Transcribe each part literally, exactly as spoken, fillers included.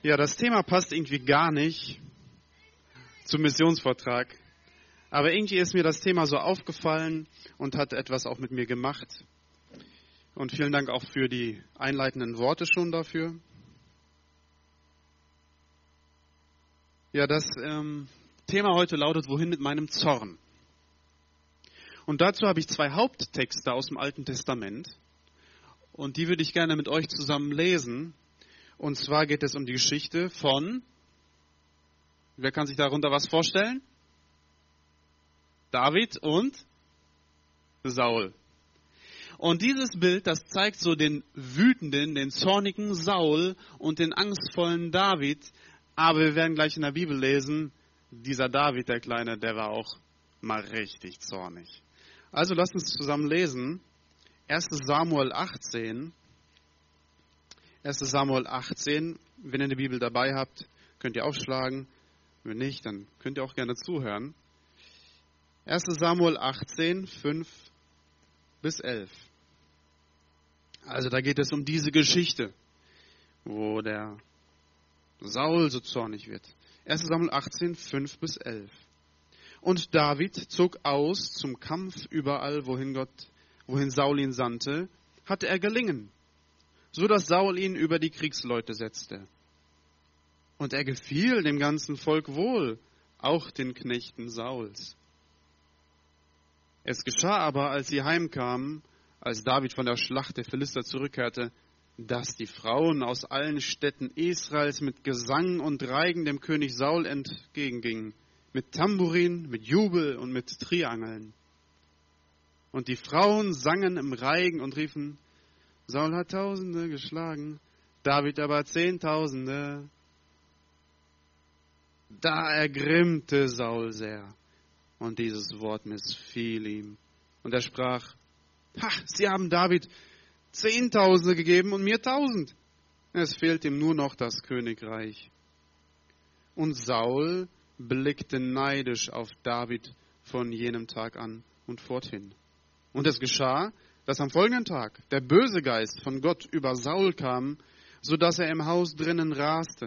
Ja, das Thema passt irgendwie gar nicht zum Missionsvortrag. Aber irgendwie ist mir das Thema so aufgefallen und hat etwas auch mit mir gemacht. Und vielen Dank auch für die einleitenden Worte schon dafür. Ja, das ähm, Thema heute lautet, wohin mit meinem Zorn? Und dazu habe ich zwei Haupttexte aus dem Alten Testament. Und die würde ich gerne mit euch zusammen lesen. Und zwar geht es um die Geschichte von, wer kann sich darunter was vorstellen? David und Saul. Und dieses Bild, das zeigt so den wütenden, den zornigen Saul und den angstvollen David. Aber wir werden gleich in der Bibel lesen, dieser David, der Kleine, der war auch mal richtig zornig. Also lasst uns zusammen lesen. erstes Samuel achtzehn. erstes Samuel achtzehn. Wenn ihr eine Bibel dabei habt, könnt ihr aufschlagen. Wenn nicht, dann könnt ihr auch gerne zuhören. erstes Samuel achtzehn, fünf bis elf. Also da geht es um diese Geschichte, wo der Saul so zornig wird. erstes Samuel achtzehn, fünf bis elf. Und David zog aus zum Kampf überall, wohin Gott, wohin Saul ihn sandte, hatte er gelingen, so dass Saul ihn über die Kriegsleute setzte. Und er gefiel dem ganzen Volk wohl, auch den Knechten Sauls. Es geschah aber, als sie heimkamen, als David von der Schlacht der Philister zurückkehrte, dass die Frauen aus allen Städten Israels mit Gesang und Reigen dem König Saul entgegengingen, mit Tambourin, mit Jubel und mit Triangeln. Und die Frauen sangen im Reigen und riefen, Saul hat Tausende geschlagen, David aber Zehntausende. Da ergrimmte Saul sehr, und dieses Wort missfiel ihm. Und er sprach, ha, sie haben David Zehntausende gegeben und mir Tausend. Es fehlt ihm nur noch das Königreich. Und Saul blickte neidisch auf David von jenem Tag an und forthin. Und es geschah, dass am folgenden Tag der böse Geist von Gott über Saul kam, so dass er im Haus drinnen raste.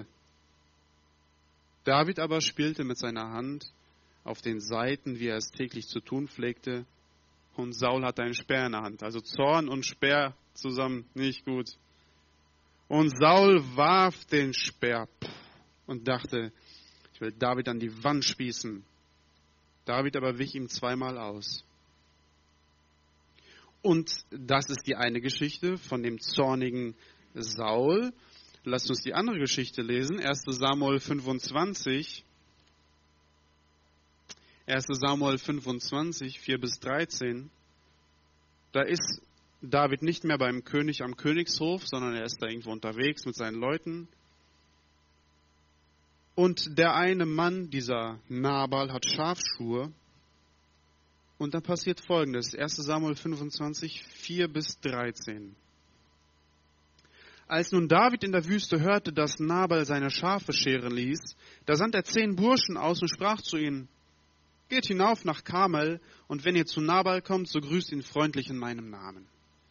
David aber spielte mit seiner Hand auf den Saiten, wie er es täglich zu tun pflegte, und Saul hatte einen Speer in der Hand. Also Zorn und Speer zusammen, nicht gut. Und Saul warf den Speer und dachte, ich will David an die Wand spießen. David aber wich ihm zweimal aus. Und das ist die eine Geschichte von dem zornigen Saul. Lasst uns die andere Geschichte lesen. erstes Samuel fünfundzwanzig. erstes Samuel fünfundzwanzig, vier bis dreizehn. Da ist David nicht mehr beim König am Königshof, sondern er ist da irgendwo unterwegs mit seinen Leuten. Und der eine Mann, dieser Nabal, hat Schafschuhe. Und dann passiert Folgendes. erstes Samuel fünfundzwanzig, vier bis dreizehn. Als nun David in der Wüste hörte, dass Nabal seine Schafe scheren ließ, da sandte er zehn Burschen aus und sprach zu ihnen, geht hinauf nach Karmel, und wenn ihr zu Nabal kommt, so grüßt ihn freundlich in meinem Namen.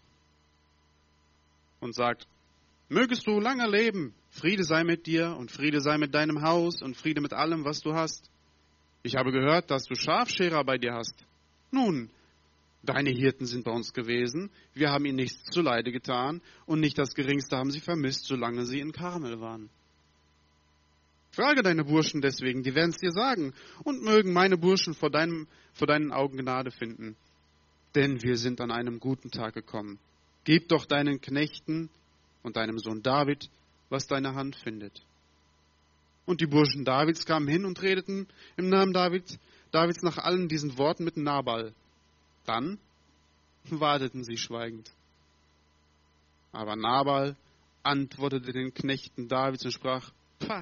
Und sagt, mögest du lange leben, Friede sei mit dir und Friede sei mit deinem Haus und Friede mit allem, was du hast. Ich habe gehört, dass du Schafscherer bei dir hast. Nun, deine Hirten sind bei uns gewesen, wir haben ihnen nichts zuleide getan und nicht das Geringste haben sie vermisst, solange sie in Karmel waren. Frage deine Burschen deswegen, die werden es dir sagen, und mögen meine Burschen vor, deinem, vor deinen Augen Gnade finden. Denn wir sind an einem guten Tag gekommen. Gib doch deinen Knechten und deinem Sohn David, was deine Hand findet. Und die Burschen Davids kamen hin und redeten im Namen Davids, Davids nach allen diesen Worten mit Nabal. Dann warteten sie schweigend. Aber Nabal antwortete den Knechten Davids und sprach, Pah,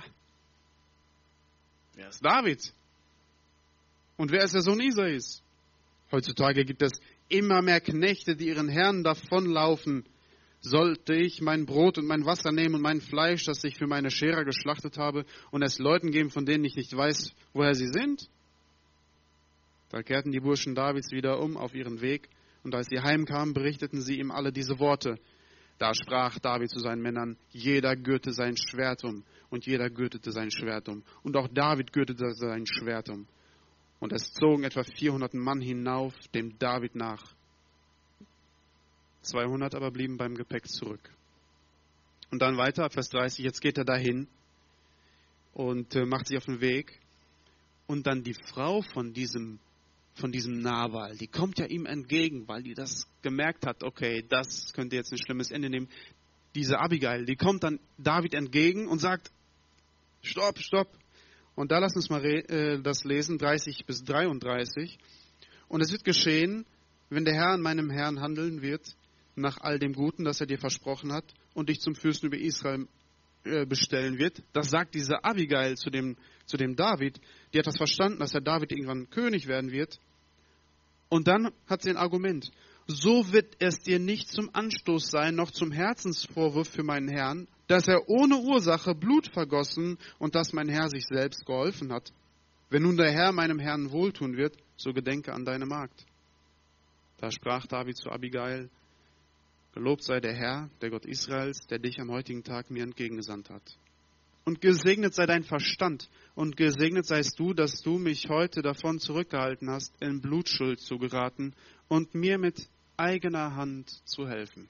wer ist David? Und wer ist der Sohn Isais? Heutzutage gibt es immer mehr Knechte, die ihren Herren davonlaufen. Sollte ich mein Brot und mein Wasser nehmen und mein Fleisch, das ich für meine Scherer geschlachtet habe, und es Leuten geben, von denen ich nicht weiß, woher sie sind? Da kehrten die Burschen Davids wieder um auf ihren Weg, und als sie heimkamen, berichteten sie ihm alle diese Worte. Da sprach David zu seinen Männern, jeder gürte sein Schwert um. Und jeder gürtete sein Schwert um. Und auch David gürtete sein Schwert um. Und es zogen etwa vierhundert Mann hinauf dem David nach. zweihundert aber blieben beim Gepäck zurück. Und dann weiter, Vers dreißig, jetzt geht er dahin und äh, macht sich auf den Weg. Und dann die Frau von diesem, von diesem Nabal, die kommt ja ihm entgegen, weil die das gemerkt hat, okay, das könnte jetzt ein schlimmes Ende nehmen. Diese Abigail, die kommt dann David entgegen und sagt, stopp, stopp. Und da lass uns mal äh, das lesen, dreißig bis dreiunddreißig. Und es wird geschehen, wenn der Herr an meinem Herrn handeln wird, nach all dem Guten, das er dir versprochen hat, und dich zum Fürsten über Israel äh, bestellen wird. Das sagt diese Abigail zu dem, zu dem David. Die hat das verstanden, dass der David irgendwann König werden wird. Und dann hat sie ein Argument. So wird es dir nicht zum Anstoß sein, noch zum Herzensvorwurf für meinen Herrn, dass er ohne Ursache Blut vergossen und dass mein Herr sich selbst geholfen hat. Wenn nun der Herr meinem Herrn wohltun wird, so gedenke an deine Magd. Da sprach David zu Abigail, gelobt sei der Herr, der Gott Israels, der dich am heutigen Tag mir entgegengesandt hat. Und gesegnet sei dein Verstand und gesegnet seist du, dass du mich heute davon zurückgehalten hast, in Blutschuld zu geraten und mir mit eigener Hand zu helfen.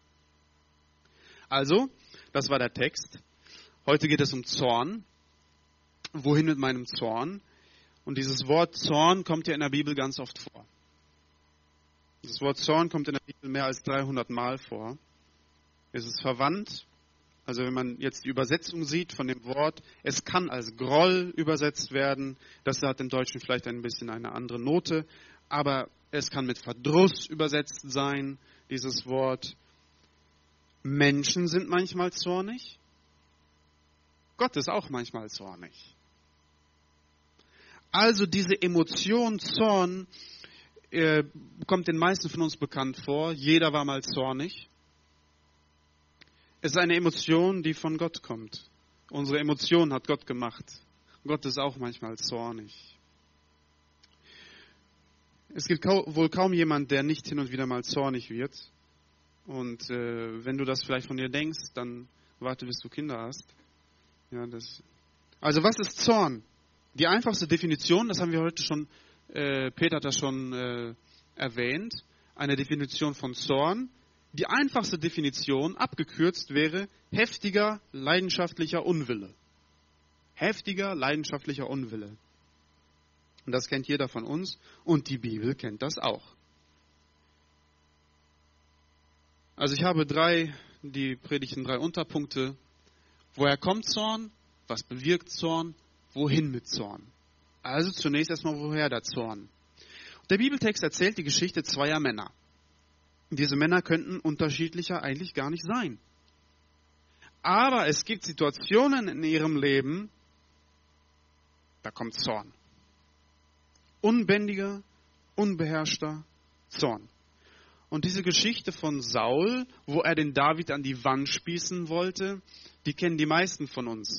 Also, das war der Text. Heute geht es um Zorn. Wohin mit meinem Zorn? Und dieses Wort Zorn kommt ja in der Bibel ganz oft vor. Das Wort Zorn kommt in der Bibel mehr als dreihundert Mal vor. Es ist verwandt. Also wenn man jetzt die Übersetzung sieht von dem Wort, es kann als Groll übersetzt werden. Das hat im Deutschen vielleicht ein bisschen eine andere Note. Aber es kann mit Verdruss übersetzt sein, dieses Wort. Menschen sind manchmal zornig. Gott ist auch manchmal zornig. Also diese Emotion Zorn äh, kommt den meisten von uns bekannt vor. Jeder war mal zornig. Es ist eine Emotion, die von Gott kommt. Unsere Emotion hat Gott gemacht. Gott ist auch manchmal zornig. Es gibt kau- wohl kaum jemand, der nicht hin und wieder mal zornig wird. Und äh, wenn du das vielleicht von dir denkst, dann warte, bis du Kinder hast. Ja, das. Also was ist Zorn? Die einfachste Definition, das haben wir heute schon, äh, Peter hat das schon äh, erwähnt, eine Definition von Zorn. Die einfachste Definition, abgekürzt, wäre heftiger, leidenschaftlicher Unwille. Heftiger, leidenschaftlicher Unwille. Und das kennt jeder von uns und die Bibel kennt das auch. Also ich habe drei, die predigten drei Unterpunkte. Woher kommt Zorn? Was bewirkt Zorn? Wohin mit Zorn? Also zunächst erstmal, woher der Zorn? Der Bibeltext erzählt die Geschichte zweier Männer. Diese Männer könnten unterschiedlicher eigentlich gar nicht sein. Aber es gibt Situationen in ihrem Leben, da kommt Zorn. Unbändiger, unbeherrschter Zorn. Und diese Geschichte von Saul, wo er den David an die Wand spießen wollte, die kennen die meisten von uns.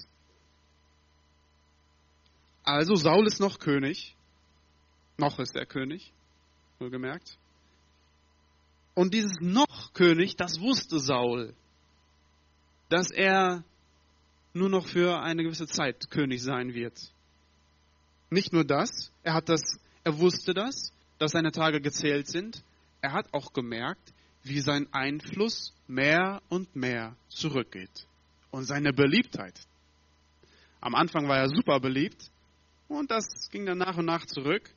Also Saul ist noch König. Noch ist er König, wohlgemerkt. Und dieses noch König, das wusste Saul, dass er nur noch für eine gewisse Zeit König sein wird. Nicht nur das, er hat das, er wusste das, dass seine Tage gezählt sind. Er hat auch gemerkt, wie sein Einfluss mehr und mehr zurückgeht. Und seine Beliebtheit. Am Anfang war er super beliebt und das ging dann nach und nach zurück.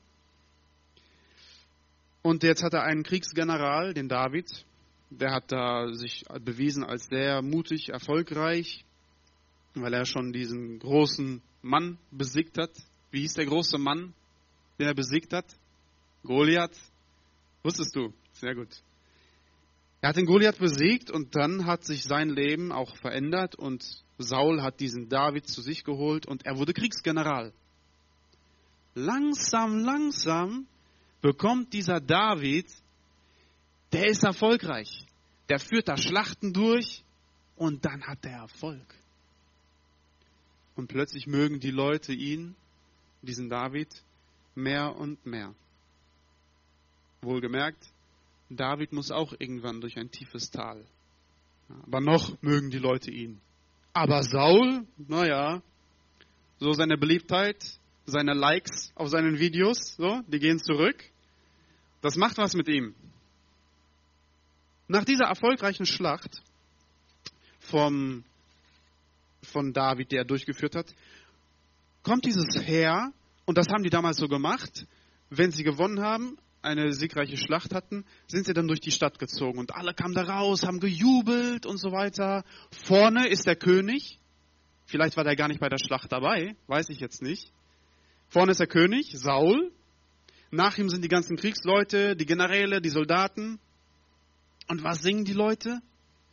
Und jetzt hat er einen Kriegsgeneral, den David. Der hat da sich bewiesen als sehr mutig, erfolgreich, weil er schon diesen großen Mann besiegt hat. Wie hieß der große Mann, den er besiegt hat? Goliath. Wusstest du? Sehr gut. Er hat den Goliath besiegt und dann hat sich sein Leben auch verändert und Saul hat diesen David zu sich geholt und er wurde Kriegsgeneral. Langsam, langsam bekommt dieser David, der ist erfolgreich. Der führt da Schlachten durch und dann hat er Erfolg. Und plötzlich mögen die Leute ihn, diesen David, mehr und mehr. Wohlgemerkt, David muss auch irgendwann durch ein tiefes Tal. Aber noch mögen die Leute ihn. Aber Saul, naja, so seine Beliebtheit, seine Likes auf seinen Videos, so, die gehen zurück. Das macht was mit ihm. Nach dieser erfolgreichen Schlacht vom, von David, die er durchgeführt hat, kommt dieses Heer, und das haben die damals so gemacht, wenn sie gewonnen haben, eine siegreiche Schlacht hatten, sind sie dann durch die Stadt gezogen. Und alle kamen da raus, haben gejubelt und so weiter. Vorne ist der König. Vielleicht war der gar nicht bei der Schlacht dabei, weiß ich jetzt nicht. Vorne ist der König, Saul. Nach ihm sind die ganzen Kriegsleute, die Generäle, die Soldaten. Und was singen die Leute?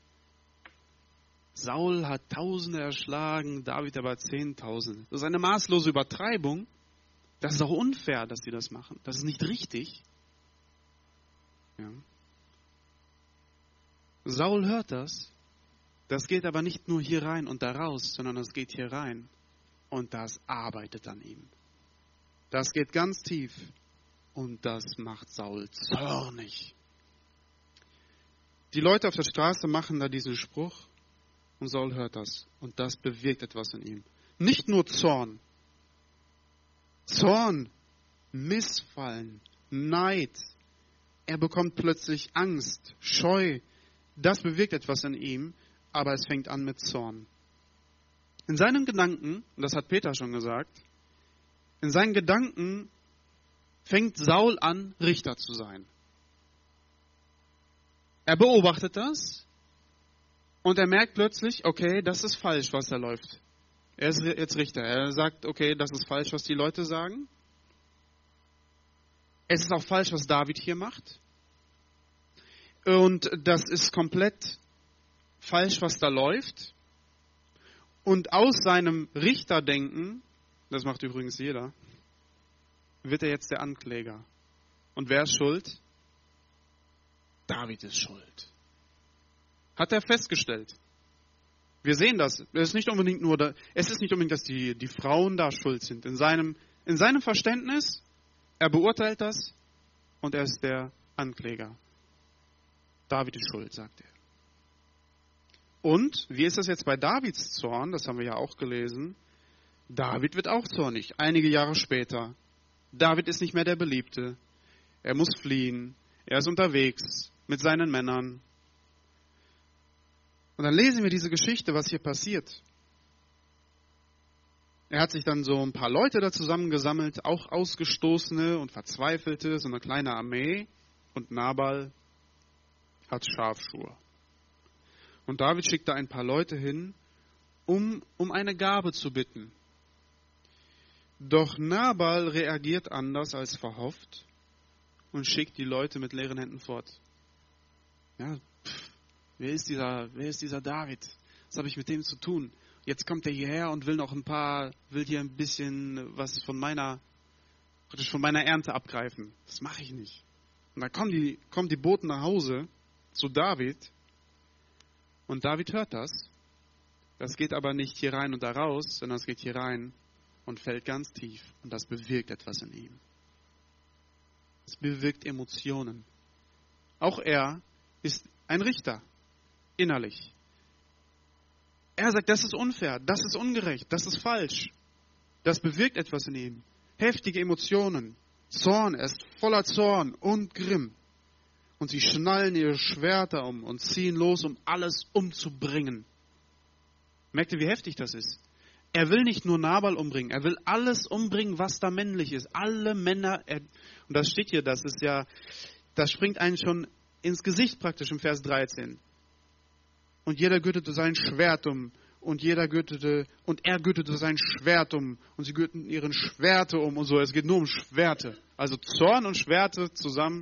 Saul hat Tausende erschlagen, David aber Zehntausende. Das ist eine maßlose Übertreibung. Das ist auch unfair, dass sie das machen. Das ist nicht richtig. Ja. Saul hört das. Das geht aber nicht nur hier rein und da raus, sondern das geht hier rein. Und das arbeitet an ihm. Das geht ganz tief. Und das macht Saul zornig. Die Leute auf der Straße machen da diesen Spruch. Und Saul hört das. Und das bewirkt etwas in ihm. Nicht nur Zorn. Zorn, Missfallen, Neid. Er bekommt plötzlich Angst, Scheu. Das bewirkt etwas in ihm, aber es fängt an mit Zorn. In seinen Gedanken, und das hat Peter schon gesagt, in seinen Gedanken fängt Saul an, Richter zu sein. Er beobachtet das und er merkt plötzlich, okay, das ist falsch, was da läuft. Er ist jetzt Richter. Er sagt, okay, das ist falsch, was die Leute sagen. Es ist auch falsch, was David hier macht. Und das ist komplett falsch, was da läuft. Und aus seinem Richterdenken, das macht übrigens jeder, wird er jetzt der Ankläger. Und wer ist schuld? David ist schuld. Hat er festgestellt. Wir sehen das. Es ist nicht unbedingt nur, da, es ist nicht unbedingt, dass die, die Frauen da schuld sind. In seinem, in seinem Verständnis, er beurteilt das und er ist der Ankläger. David ist schuld, sagt er. Und wie ist das jetzt bei Davids Zorn? Das haben wir ja auch gelesen. David wird auch zornig, einige Jahre später. David ist nicht mehr der Beliebte. Er muss fliehen. Er ist unterwegs mit seinen Männern. Und dann lesen wir diese Geschichte, was hier passiert. Er hat sich dann so ein paar Leute da zusammengesammelt, auch Ausgestoßene und Verzweifelte, so eine kleine Armee. Und Nabal hat Schafschuhe. Und David schickt da ein paar Leute hin, um um eine Gabe zu bitten. Doch Nabal reagiert anders als verhofft und schickt die Leute mit leeren Händen fort. Ja, pff, wer ist dieser, wer ist dieser David? Was habe ich mit dem zu tun? Jetzt kommt er hierher und will noch ein paar, will hier ein bisschen was von meiner, praktisch von meiner Ernte abgreifen. Das mache ich nicht. Und dann kommen die, kommen die Boten nach Hause zu David. Und David hört das. Das geht aber nicht hier rein und da raus, sondern es geht hier rein und fällt ganz tief. Und das bewirkt etwas in ihm. Es bewirkt Emotionen. Auch er ist ein Richter, innerlich. Er sagt, das ist unfair, das ist ungerecht, das ist falsch. Das bewirkt etwas in ihm. Heftige Emotionen, Zorn, er ist voller Zorn und Grimm. Und sie schnallen ihre Schwerter um und ziehen los, um alles umzubringen. Merkt ihr, wie heftig das ist? Er will nicht nur Nabal umbringen, er will alles umbringen, was da männlich ist. Alle Männer, er, und das steht hier, das ist ja, das springt einen schon ins Gesicht praktisch im Vers dreizehn. Und jeder gürtete sein Schwert um, und jeder gürtete, und er gürtete sein Schwert um, und sie gürteten ihren Schwerte um und so. Es geht nur um Schwerte. Also Zorn und Schwerte zusammen.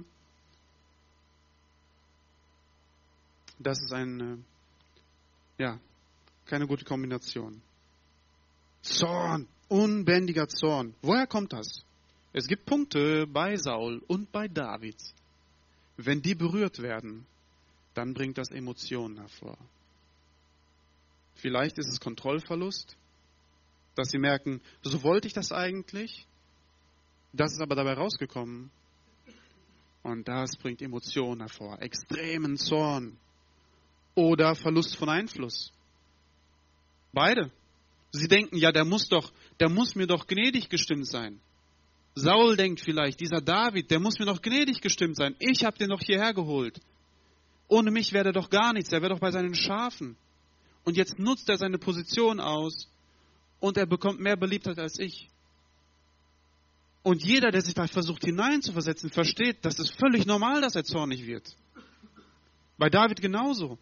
Das ist ein, ja, keine gute Kombination. Zorn, unbändiger Zorn. Woher kommt das? Es gibt Punkte bei Saul und bei David. Wenn die berührt werden, dann bringt das Emotionen hervor. Vielleicht ist es Kontrollverlust, dass sie merken, so wollte ich das eigentlich, das ist aber dabei rausgekommen. Und das bringt Emotionen hervor, extremen Zorn. oder Verlust von Einfluss. Beide. Sie denken, ja, der muss doch, der muss mir doch gnädig gestimmt sein. Saul denkt vielleicht, dieser David, der muss mir doch gnädig gestimmt sein. Ich habe den doch hierher geholt. Ohne mich wäre er doch gar nichts, er wäre doch bei seinen Schafen. Und jetzt nutzt er seine Position aus und er bekommt mehr Beliebtheit als ich. Und jeder, der sich da versucht hineinzuversetzen, versteht, das ist völlig normal, dass er zornig wird. Bei David genauso.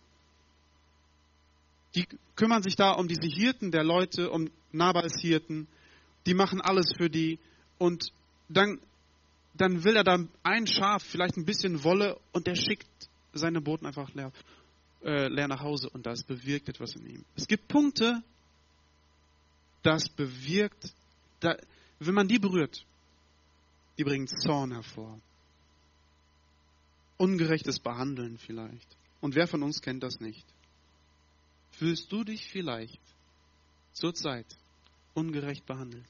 Die kümmern sich da um diese Hirten der Leute, um Nabals Hirten. Die machen alles für die. Und dann, dann will er da ein Schaf, vielleicht ein bisschen Wolle, und der schickt seine Boten einfach leer, äh, leer nach Hause. Und das bewirkt etwas in ihm. Es gibt Punkte, das bewirkt, da, wenn man die berührt, die bringen Zorn hervor. Ungerechtes Behandeln vielleicht. Und wer von uns kennt das nicht? Fühlst du dich vielleicht zurzeit ungerecht behandelt?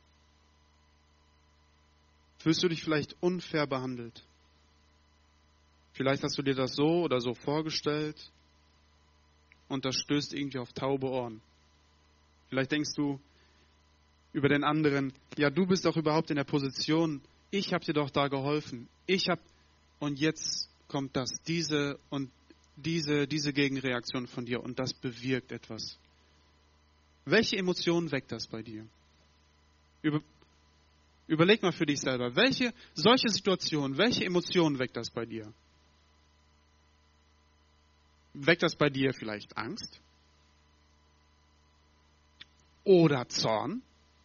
Fühlst du dich vielleicht unfair behandelt? Vielleicht hast du dir das so oder so vorgestellt und das stößt irgendwie auf taube Ohren. Vielleicht denkst du über den anderen, ja, du bist doch überhaupt in der Position, ich habe dir doch da geholfen, ich habe, und jetzt kommt das, diese und diese, diese Gegenreaktion von dir, und das bewirkt etwas. Welche Emotionen weckt das bei dir? Über, überleg mal für dich selber, welche, solche Situationen, welche Emotionen weckt das bei dir? Weckt das bei dir vielleicht Angst? Oder Zorn?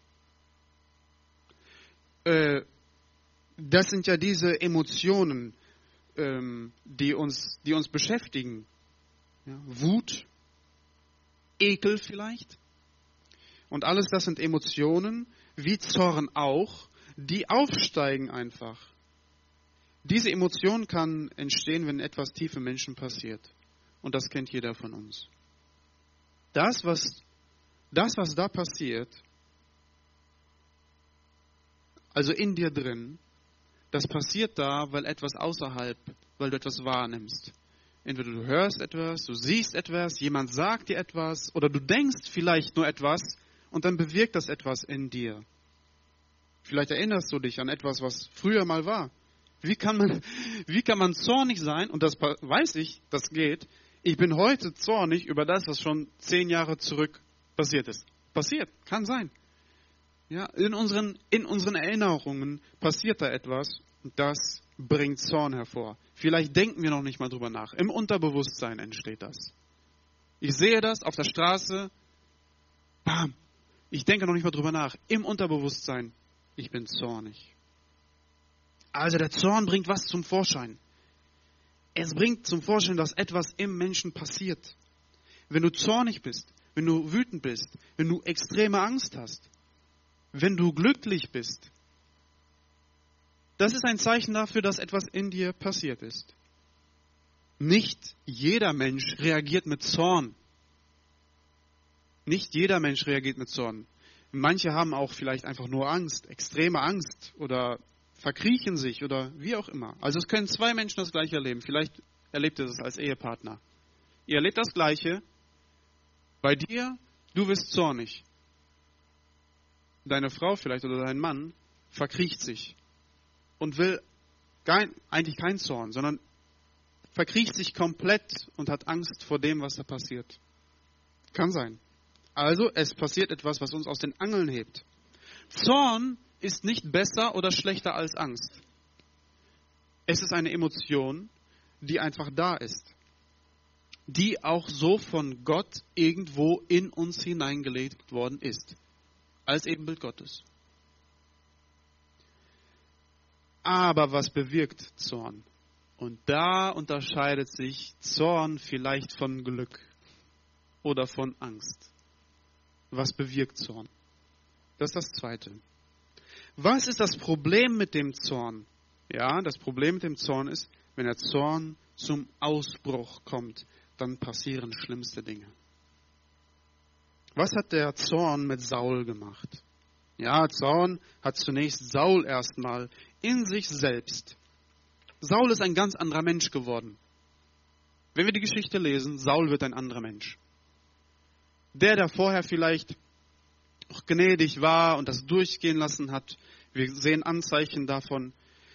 Äh, das sind ja diese Emotionen, ähm, die uns, die uns beschäftigen. Ja, Wut, Ekel vielleicht. Und alles das sind Emotionen, wie Zorn auch, die aufsteigen einfach. Diese Emotion kann entstehen, wenn etwas tief im Menschen passiert. Und das kennt jeder von uns. Das, was, das, was da passiert, also in dir drin, das passiert da, weil etwas außerhalb, weil du etwas wahrnimmst. Entweder du hörst etwas, du siehst etwas, jemand sagt dir etwas oder du denkst vielleicht nur etwas und dann bewirkt das etwas in dir. Vielleicht erinnerst du dich an etwas, was früher mal war. Wie kann man, wie kann man zornig sein? Und das weiß ich, das geht. Ich bin heute zornig über das, was schon zehn Jahre zurück passiert ist. Passiert, kann sein. Ja, in unseren, in unseren Erinnerungen passiert da etwas und das bringt Zorn hervor. Vielleicht denken wir noch nicht mal drüber nach. Im Unterbewusstsein entsteht das. Ich sehe das auf der Straße, bam, ich denke noch nicht mal drüber nach. Im Unterbewusstsein, ich bin zornig. Also der Zorn bringt was zum Vorschein. Es bringt zum Vorschein, dass etwas im Menschen passiert. Wenn du zornig bist, wenn du wütend bist, wenn du extreme Angst hast, wenn du glücklich bist, das ist ein Zeichen dafür, dass etwas in dir passiert ist. Nicht jeder Mensch reagiert mit Zorn. Nicht jeder Mensch reagiert mit Zorn. Manche haben auch vielleicht einfach nur Angst, extreme Angst oder verkriechen sich oder wie auch immer. Also es können zwei Menschen das Gleiche erleben. Vielleicht erlebt ihr das als Ehepartner. Ihr erlebt das Gleiche. Bei dir, du wirst zornig. Deine Frau vielleicht oder dein Mann verkriecht sich und will gar, eigentlich keinen Zorn, sondern verkriecht sich komplett und hat Angst vor dem, was da passiert. Kann sein. Also es passiert etwas, was uns aus den Angeln hebt. Zorn ist nicht besser oder schlechter als Angst. Es ist eine Emotion, die einfach da ist, die auch so von Gott irgendwo in uns hineingelegt worden ist, als Ebenbild Gottes. Aber was bewirkt Zorn? Und da unterscheidet sich Zorn vielleicht von Glück oder von Angst. Was bewirkt Zorn? Das ist das Zweite. Was ist das Problem mit dem Zorn? Ja, das Problem mit dem Zorn ist, wenn der Zorn zum Ausbruch kommt, dann passieren schlimmste Dinge. Was hat der Zorn mit Saul gemacht? Ja, Zorn hat zunächst Saul erstmal in sich selbst. Saul ist ein ganz anderer Mensch geworden. Wenn wir die Geschichte lesen, Saul wird ein anderer Mensch. Der, der vorher vielleicht auch gnädig war und das durchgehen lassen hat, wir sehen Anzeichen davon.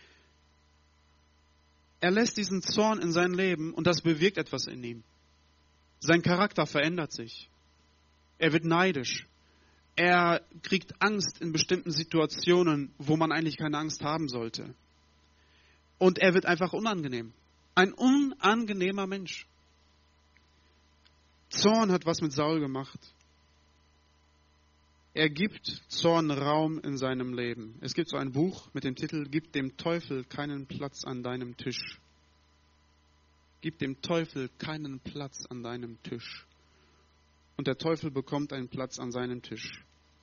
Er lässt diesen Zorn in sein Leben und das bewirkt etwas in ihm. Sein Charakter verändert sich. Er wird neidisch. Er kriegt Angst in bestimmten Situationen, wo man eigentlich keine Angst haben sollte. Und er wird einfach unangenehm. Ein unangenehmer Mensch. Zorn hat was mit Saul gemacht. Er gibt Zorn Raum in seinem Leben. Es gibt so ein Buch mit dem Titel Gib dem Teufel keinen Platz an deinem Tisch. Gib dem Teufel keinen Platz an deinem Tisch. Und der Teufel bekommt einen Platz an seinem Tisch.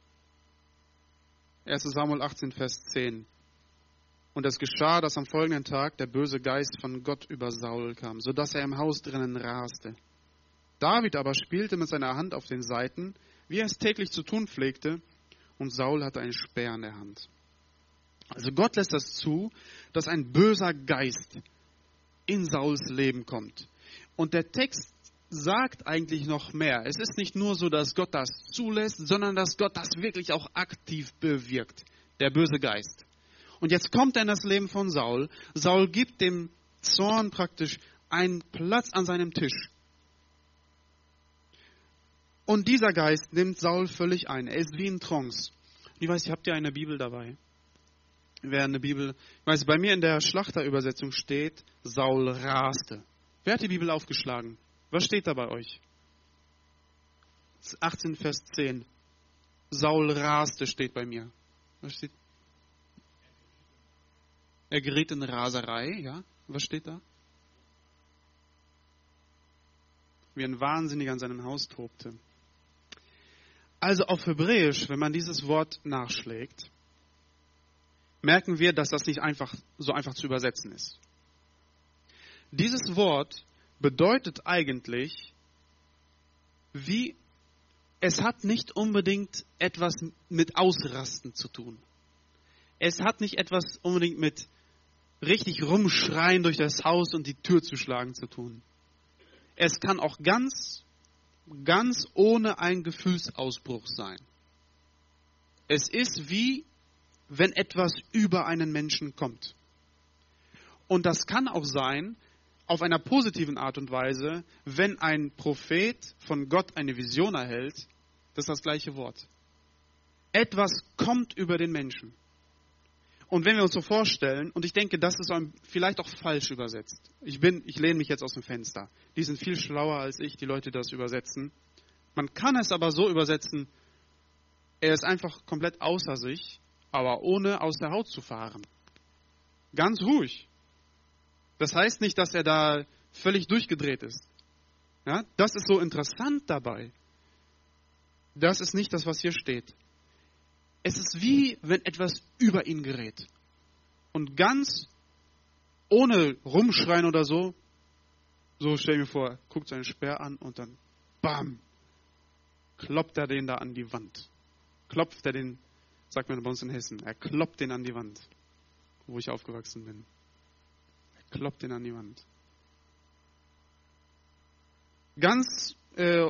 erster Samuel achtzehn, Vers zehn. Und es geschah, dass am folgenden Tag der böse Geist von Gott über Saul kam, sodass er im Haus drinnen raste. David aber spielte mit seiner Hand auf den Saiten, wie er es täglich zu tun pflegte, und Saul hatte einen Speer in der Hand. Also Gott lässt das zu, dass ein böser Geist in Sauls Leben kommt. Und der Text sagt eigentlich noch mehr. Es ist nicht nur so, dass Gott das zulässt, sondern dass Gott das wirklich auch aktiv bewirkt, der böse Geist. Und jetzt kommt er in das Leben von Saul. Saul gibt dem Zorn praktisch einen Platz an seinem Tisch. Und dieser Geist nimmt Saul völlig ein. Er ist wie in Trance. Ich weiß, habt ihr eine Bibel dabei? Wer eine Bibel, ich weiß, bei mir in der Schlachterübersetzung steht, Saul raste. Wer hat die Bibel aufgeschlagen? Was steht da bei euch? achtzehn, Vers zehn. Saul raste steht bei mir. Was steht? Er geriet in Raserei, ja? Was steht da? Wie ein Wahnsinniger an seinem Haus tobte. Also auf Hebräisch, wenn man dieses Wort nachschlägt, merken wir, dass das nicht einfach so einfach zu übersetzen ist. Dieses Wort bedeutet eigentlich, wie, es hat nicht unbedingt etwas mit Ausrasten zu tun. Es hat nicht etwas unbedingt mit richtig rumschreien durch das Haus und die Tür zu schlagen zu tun. Es kann auch ganz, ganz ohne einen Gefühlsausbruch sein. Es ist wie, wenn etwas über einen Menschen kommt. Und das kann auch sein, auf einer positiven Art und Weise, wenn ein Prophet von Gott eine Vision erhält, das ist das gleiche Wort. Etwas kommt über den Menschen. Und wenn wir uns so vorstellen, und ich denke, das ist vielleicht auch falsch übersetzt. Ich bin, ich lehne mich jetzt aus dem Fenster. Die sind viel schlauer als ich, die Leute, die das übersetzen. Man kann es aber so übersetzen, er ist einfach komplett außer sich, aber ohne aus der Haut zu fahren. Ganz ruhig. Das heißt nicht, dass er da völlig durchgedreht ist. Ja, das ist so interessant dabei. Das ist nicht das, was hier steht. Es ist wie, wenn etwas über ihn gerät. Und ganz ohne rumschreien oder so, so stell mir vor, guckt seinen Speer an und dann, bam, kloppt er den da an die Wand. Klopft er den, sagt man bei uns in Hessen, er kloppt den an die Wand, wo ich aufgewachsen bin. Er kloppt den an die Wand. Ganz, äh,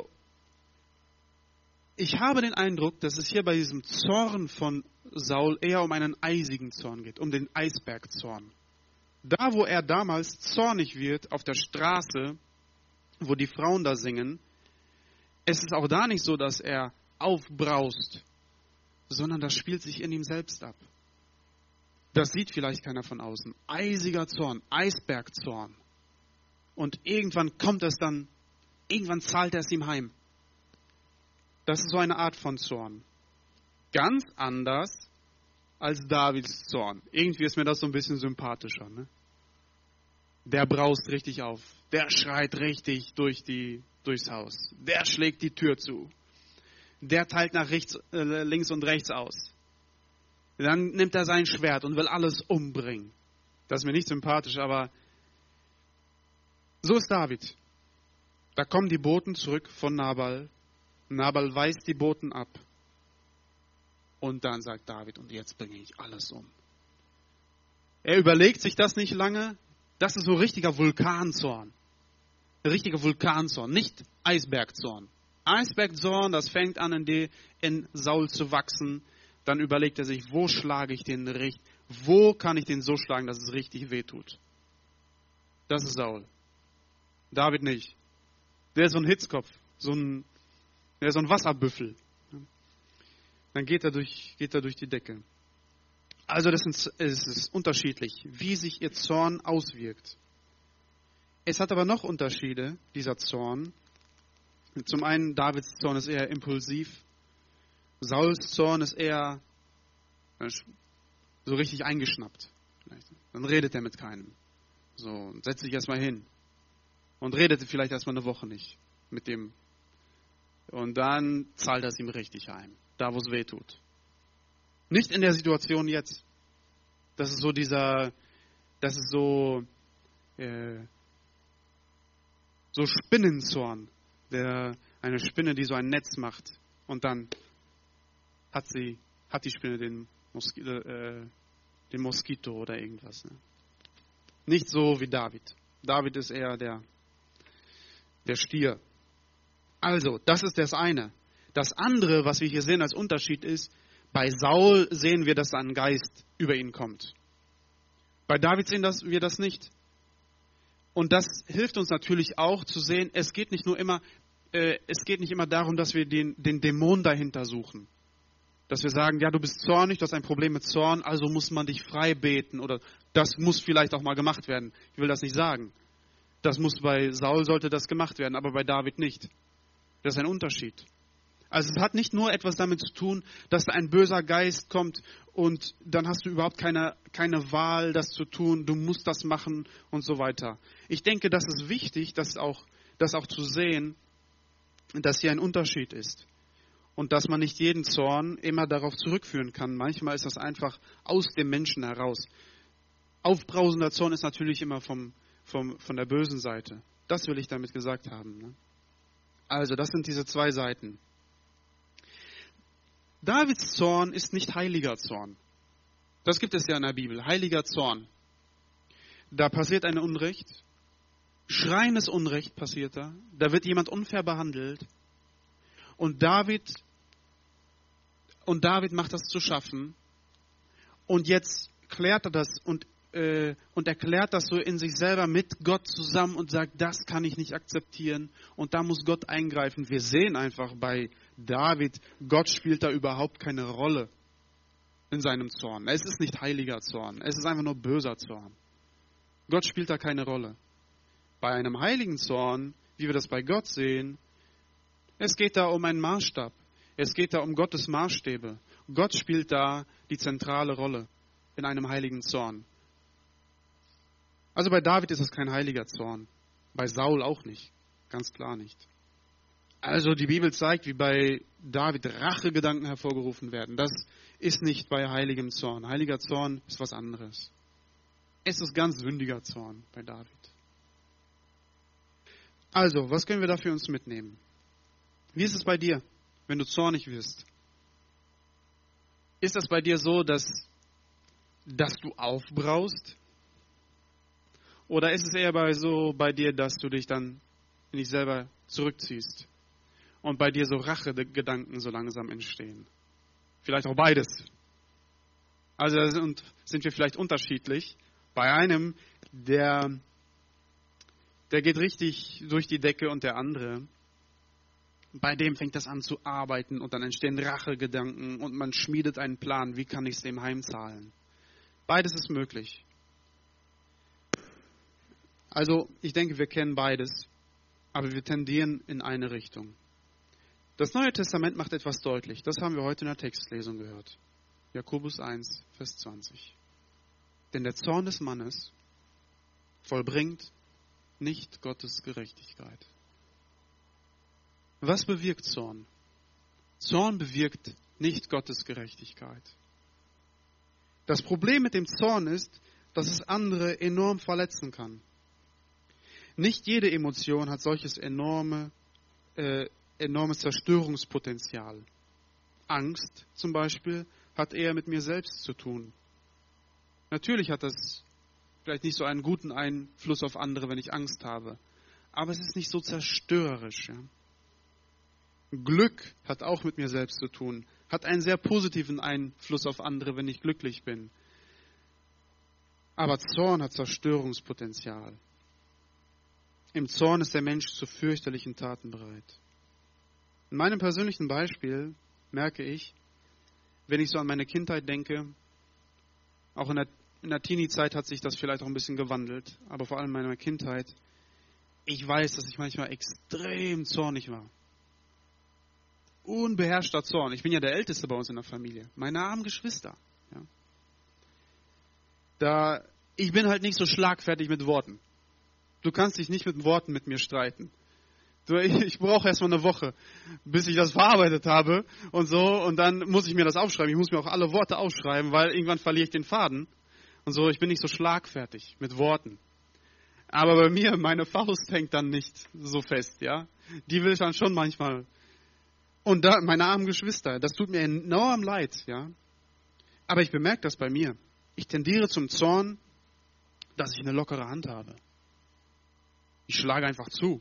ich habe den Eindruck, dass es hier bei diesem Zorn von Saul eher um einen eisigen Zorn geht, um den Eisbergzorn. Da, wo er damals zornig wird, auf der Straße, wo die Frauen da singen, es ist auch da nicht so, dass er aufbraust, sondern das spielt sich in ihm selbst ab. Das sieht vielleicht keiner von außen. Eisiger Zorn, Eisbergzorn. Und irgendwann kommt es dann, irgendwann zahlt er es ihm heim. Das ist so eine Art von Zorn. Ganz anders als Davids Zorn. Irgendwie ist mir das so ein bisschen sympathischer. Ne? Der braust richtig auf. Der schreit richtig durch die, durchs Haus. Der schlägt die Tür zu. Der teilt nach rechts, äh, links und rechts aus. Dann nimmt er sein Schwert und will alles umbringen. Das ist mir nicht sympathisch, aber so ist David. Da kommen die Boten zurück von Nabal. Nabal weist die Boten ab. Und dann sagt David, und jetzt bringe ich alles um. Er überlegt sich das nicht lange. Das ist so richtiger Vulkanzorn. richtiger Vulkanzorn, nicht Eisbergzorn. Eisbergzorn, das fängt an, in, die, in Saul zu wachsen. Dann überlegt er sich, wo schlage ich den richtig, wo kann ich den so schlagen, dass es richtig wehtut. Das ist Saul. David nicht. Der ist so ein Hitzkopf, so ein, der ist so ein Wasserbüffel. Dann geht er durch, geht er durch die Decke. Also das ist, es ist unterschiedlich, wie sich ihr Zorn auswirkt. Es hat aber noch Unterschiede, dieser Zorn. Zum einen, Davids Zorn ist eher impulsiv. Sauls Zorn ist eher so richtig eingeschnappt. Dann redet er mit keinem. So, setzt sich erstmal hin. Und redet vielleicht erstmal eine Woche nicht mit dem. Und dann zahlt er es ihm richtig ein. Da, wo es weh tut. Nicht in der Situation jetzt. Das ist so dieser, das ist so, äh, so Spinnenzorn. Der, eine Spinne, die so ein Netz macht. Und dann hat sie, hat die Spinne den, Moski, äh, den Moskito oder irgendwas. Ne? Nicht so wie David. David ist eher der, der Stier. Also, das ist das eine. Das andere, was wir hier sehen als Unterschied ist, bei Saul sehen wir, dass ein Geist über ihn kommt. Bei David sehen das, wir das nicht. Und das hilft uns natürlich auch zu sehen, es geht nicht nur immer, äh, es geht nicht immer darum, dass wir den, den Dämon dahinter suchen. Dass wir sagen, ja, du bist zornig, du hast ein Problem mit Zorn, also muss man dich frei beten oder das muss vielleicht auch mal gemacht werden. Ich will das nicht sagen. Das muss bei Saul sollte das gemacht werden, aber bei David nicht. Das ist ein Unterschied. Also es hat nicht nur etwas damit zu tun, dass da ein böser Geist kommt und dann hast du überhaupt keine, keine Wahl, das zu tun, du musst das machen und so weiter. Ich denke, das ist wichtig, das auch, das auch zu sehen, dass hier ein Unterschied ist. Und dass man nicht jeden Zorn immer darauf zurückführen kann. Manchmal ist das einfach aus dem Menschen heraus. Aufbrausender Zorn ist natürlich immer vom, vom, von der bösen Seite. Das will ich damit gesagt haben. Ne? Also, das sind diese zwei Seiten. Davids Zorn ist nicht heiliger Zorn. Das gibt es ja in der Bibel. Heiliger Zorn. Da passiert ein Unrecht. Schreiendes Unrecht passiert da. Da wird jemand unfair behandelt. Und David, und David macht das zu schaffen. Und jetzt klärt er das und, äh, und erklärt das so in sich selber mit Gott zusammen und sagt, das kann ich nicht akzeptieren. Und da muss Gott eingreifen. Wir sehen einfach bei David, Gott spielt da überhaupt keine Rolle in seinem Zorn. Es ist nicht heiliger Zorn. Es ist einfach nur böser Zorn. Gott spielt da keine Rolle. Bei einem heiligen Zorn, wie wir das bei Gott sehen, es geht da um einen Maßstab. Es geht da um Gottes Maßstäbe. Gott spielt da die zentrale Rolle in einem heiligen Zorn. Also bei David ist es kein heiliger Zorn. Bei Saul auch nicht. Ganz klar nicht. Also die Bibel zeigt, wie bei David Rachegedanken hervorgerufen werden. Das ist nicht bei heiligem Zorn. Heiliger Zorn ist was anderes. Es ist ganz sündiger Zorn bei David. Also, was können wir da für uns mitnehmen? Wie ist es bei dir, wenn du zornig wirst? Ist das bei dir so, dass, dass du aufbraust? Oder ist es eher bei, so bei dir, dass du dich dann in dich selber zurückziehst und bei dir so Rachegedanken so langsam entstehen? Vielleicht auch beides. Also da sind, sind wir vielleicht unterschiedlich. Bei einem, der, der geht richtig durch die Decke und der andere, bei dem fängt das an zu arbeiten und dann entstehen Rachegedanken und man schmiedet einen Plan, wie kann ich es dem heimzahlen. Beides ist möglich. Also ich denke, wir kennen beides, aber wir tendieren in eine Richtung. Das Neue Testament macht etwas deutlich. Das haben wir heute in der Textlesung gehört. Jakobus eins, Vers zwanzig. Denn der Zorn des Mannes vollbringt nicht Gottes Gerechtigkeit. Was bewirkt Zorn? Zorn bewirkt nicht Gottes Gerechtigkeit. Das Problem mit dem Zorn ist, dass es andere enorm verletzen kann. Nicht jede Emotion hat solches enorme, äh, enormes Zerstörungspotenzial. Angst zum Beispiel hat eher mit mir selbst zu tun. Natürlich hat das vielleicht nicht so einen guten Einfluss auf andere, wenn ich Angst habe. aber es ist nicht so zerstörerisch. Ja. Glück hat auch mit mir selbst zu tun, hat einen sehr positiven Einfluss auf andere, wenn ich glücklich bin. Aber Zorn hat Zerstörungspotenzial. Im Zorn ist der Mensch zu fürchterlichen Taten bereit. In meinem persönlichen Beispiel merke ich, wenn ich so an meine Kindheit denke, auch in der, in der Teenie-Zeit hat sich das vielleicht auch ein bisschen gewandelt, aber vor allem in meiner Kindheit, ich weiß, dass ich manchmal extrem zornig war. Unbeherrschter Zorn. Ich bin ja der Älteste bei uns in der Familie. Meine armen Geschwister. Ja. Da, ich bin halt nicht so schlagfertig mit Worten. Du kannst dich nicht mit Worten mit mir streiten. Du, ich ich brauche erstmal eine Woche, bis ich das verarbeitet habe und so. Und dann muss ich mir das aufschreiben. Ich muss mir auch alle Worte aufschreiben, weil irgendwann verliere ich den Faden. Und so, ich bin nicht so schlagfertig mit Worten. Aber bei mir, meine Faust hängt dann nicht so fest, ja. Die will dann schon manchmal. Und da, meine armen Geschwister, das tut mir enorm leid, ja. Aber ich bemerke das bei mir. Ich tendiere zum Zorn, dass ich eine lockere Hand habe. Ich schlage einfach zu.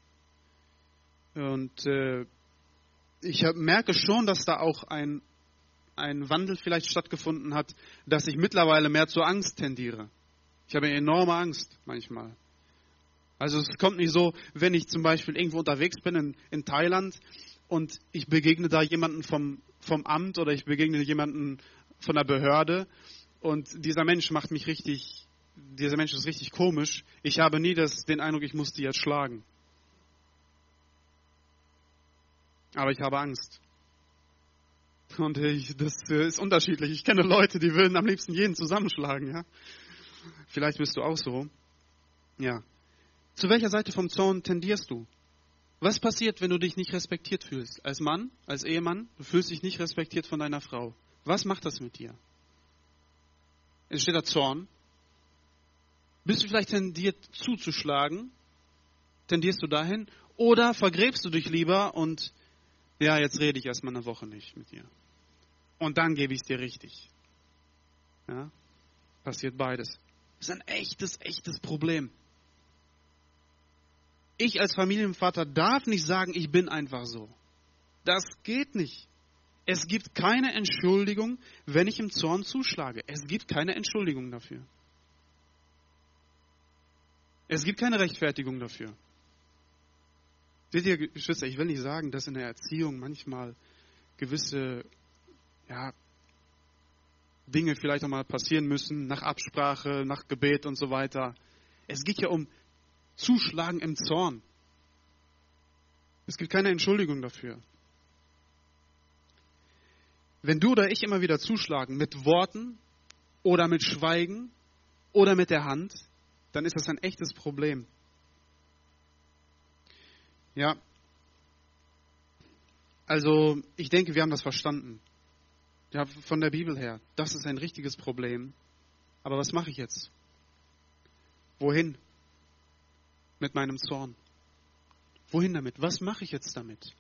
Und äh, ich hab, merke schon, dass da auch ein, ein Wandel vielleicht stattgefunden hat, dass ich mittlerweile mehr zur Angst tendiere. Ich habe enorme Angst manchmal. Also es kommt nicht so, wenn ich zum Beispiel irgendwo unterwegs bin in, in Thailand und ich begegne da jemanden vom, vom Amt oder ich begegne jemanden von der Behörde und dieser Mensch macht mich richtig, dieser Mensch ist richtig komisch. Ich habe nie das, den Eindruck, ich muss die jetzt schlagen. Aber ich habe Angst. Und ich, das ist unterschiedlich. Ich kenne Leute, die würden am liebsten jeden zusammenschlagen. Ja? Vielleicht bist du auch so. Ja. Zu welcher Seite vom Zorn tendierst du? Was passiert, wenn du dich nicht respektiert fühlst? Als Mann, als Ehemann, du fühlst dich nicht respektiert von deiner Frau. Was macht das mit dir? Entsteht da Zorn? Bist du vielleicht tendiert zuzuschlagen? Tendierst du dahin? Oder vergräbst du dich lieber und ja, jetzt rede ich erstmal eine Woche nicht mit dir. Und dann gebe ich es dir richtig. Ja? Passiert beides. Das ist ein echtes, echtes Problem. Ich als Familienvater darf nicht sagen, ich bin einfach so. Das geht nicht. Es gibt keine Entschuldigung, wenn ich im Zorn zuschlage. Es gibt keine Entschuldigung dafür. Es gibt keine Rechtfertigung dafür. Seht ihr, Geschwister, ich will nicht sagen, dass in der Erziehung manchmal gewisse ja, Dinge vielleicht auch mal passieren müssen, nach Absprache, nach Gebet und so weiter. Es geht ja um Zuschlagen im Zorn. Es gibt keine Entschuldigung dafür. Wenn du oder ich immer wieder zuschlagen mit Worten oder mit Schweigen oder mit der Hand, dann ist das ein echtes Problem. Ja, also ich denke, wir haben das verstanden. Ja, von der Bibel her. Das ist ein richtiges Problem. Aber was mache ich jetzt? Wohin? Mit meinem Zorn. Wohin damit? Was mache ich jetzt damit?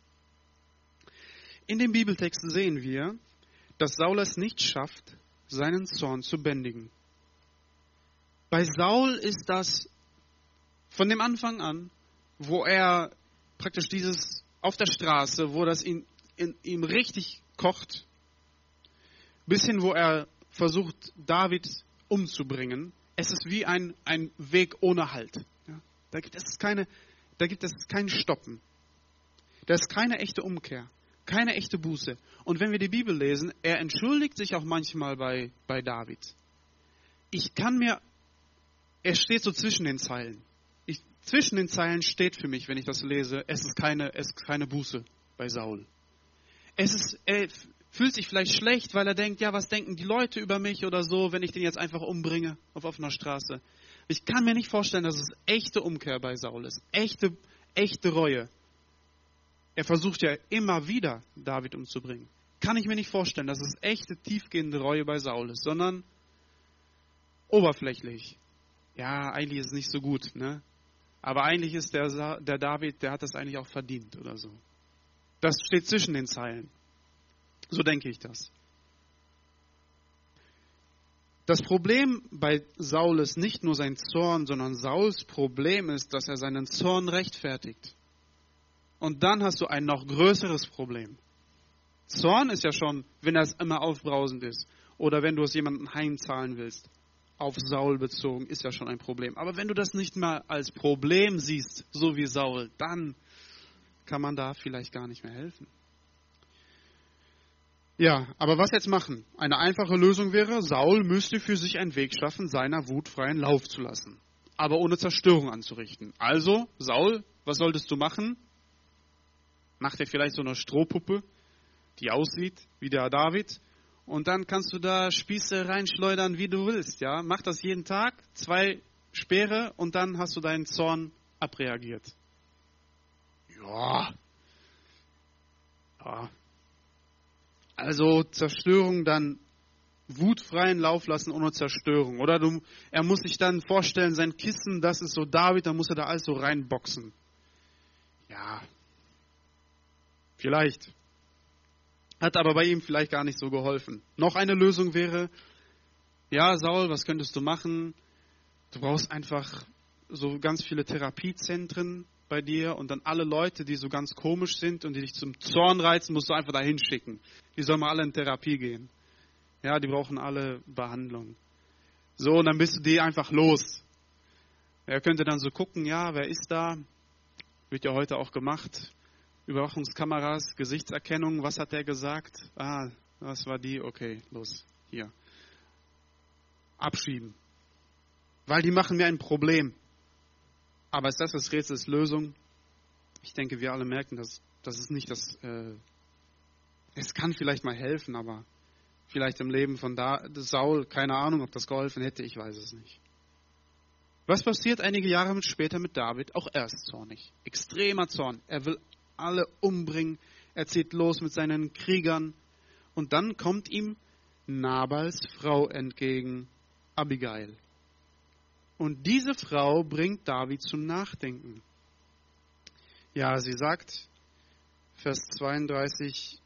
In dem Bibeltext sehen wir, dass Saul es nicht schafft, seinen Zorn zu bändigen. Bei Saul ist das von dem Anfang an, wo er praktisch dieses auf der Straße, wo das ihn, in ihm richtig kocht, bis hin, wo er versucht, David umzubringen. Es ist wie ein, ein Weg ohne Halt. Ja, da gibt es keine, da gibt es kein Stoppen. Da ist keine echte Umkehr, keine echte Buße. Und wenn wir die Bibel lesen, er entschuldigt sich auch manchmal bei, bei David. Ich kann mir, er steht so zwischen den Zeilen. Ich, zwischen den Zeilen steht für mich, wenn ich das lese, es ist keine, es ist keine Buße bei Saul. Es ist, er fühlt sich vielleicht schlecht, weil er denkt, ja, was denken die Leute über mich oder so, wenn ich den jetzt einfach umbringe auf offener Straße. Ich kann mir nicht vorstellen, dass es echte Umkehr bei Saul ist. Echte, echte Reue. Er versucht ja immer wieder, David umzubringen. Kann ich mir nicht vorstellen, dass es echte, tiefgehende Reue bei Saul ist, sondern oberflächlich. Ja, eigentlich ist es nicht so gut, ne? Aber eigentlich ist der, der David, der hat das eigentlich auch verdient oder so. Das steht zwischen den Zeilen. So denke ich das. Das Problem bei Saul ist nicht nur sein Zorn, sondern Sauls Problem ist, dass er seinen Zorn rechtfertigt. Und dann hast du ein noch größeres Problem. Zorn ist ja schon, wenn das immer aufbrausend ist oder wenn du es jemandem heimzahlen willst, auf Saul bezogen, ist ja schon ein Problem. Aber wenn du das nicht mal als Problem siehst, so wie Saul, dann kann man da vielleicht gar nicht mehr helfen. Ja, aber was jetzt machen? Eine einfache Lösung wäre, Saul müsste für sich einen Weg schaffen, seiner Wut freien Lauf zu lassen, aber ohne Zerstörung anzurichten. Also, Saul, was solltest du machen? Mach dir vielleicht so eine Strohpuppe, die aussieht wie der David, und dann kannst du da Spieße reinschleudern, wie du willst. Ja, mach das jeden Tag, zwei Speere, und dann hast du deinen Zorn abreagiert. Ja. Ja. Also Zerstörung, dann wutfreien Lauf lassen ohne Zerstörung. Oder du, er muss sich dann vorstellen, sein Kissen, das ist so David, dann muss er da alles so reinboxen. Ja, vielleicht. Hat aber bei ihm vielleicht gar nicht so geholfen. Noch eine Lösung wäre, ja, Saul, was könntest du machen? Du brauchst einfach so ganz viele Therapiezentren bei dir und dann alle Leute, die so ganz komisch sind und die dich zum Zorn reizen, musst du einfach dahin schicken. Die sollen mal alle in Therapie gehen. Ja, die brauchen alle Behandlung. So, und dann bist du die einfach los. Er könnte dann so gucken, ja, wer ist da? Wird ja heute auch gemacht. Überwachungskameras, Gesichtserkennung, was hat der gesagt? Ah, das war die, okay, los, hier. Abschieben. Weil die machen mir ein Problem. Aber ist das das Rätsels Lösung? Ich denke, wir alle merken, dass das ist nicht das, äh, es kann vielleicht mal helfen, aber vielleicht im Leben von da, Saul, keine Ahnung, ob das geholfen hätte, ich weiß es nicht. Was passiert einige Jahre später mit David? Auch er ist zornig. Extremer Zorn. Er will alle umbringen. Er zieht los mit seinen Kriegern. Und dann kommt ihm Nabals Frau entgegen, Abigail. Und diese Frau bringt David zum Nachdenken. Ja, sie sagt, Vers zweiunddreißig,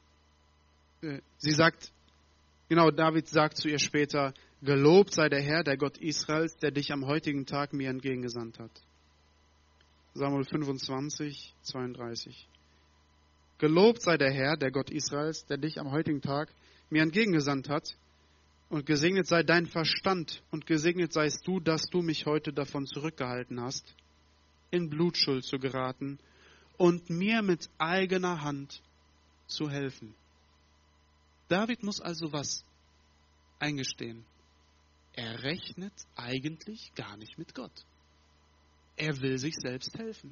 äh, sie sagt, genau, David sagt zu ihr später, gelobt sei der Herr, der Gott Israels, der dich am heutigen Tag mir entgegengesandt hat. Samuel fünfundzwanzig, zweiunddreißig. Gelobt sei der Herr, der Gott Israels, der dich am heutigen Tag mir entgegengesandt hat. Und gesegnet sei dein Verstand und gesegnet seist du, dass du mich heute davon zurückgehalten hast, in Blutschuld zu geraten und mir mit eigener Hand zu helfen. David muss also was eingestehen? Er rechnet eigentlich gar nicht mit Gott. Er will sich selbst helfen.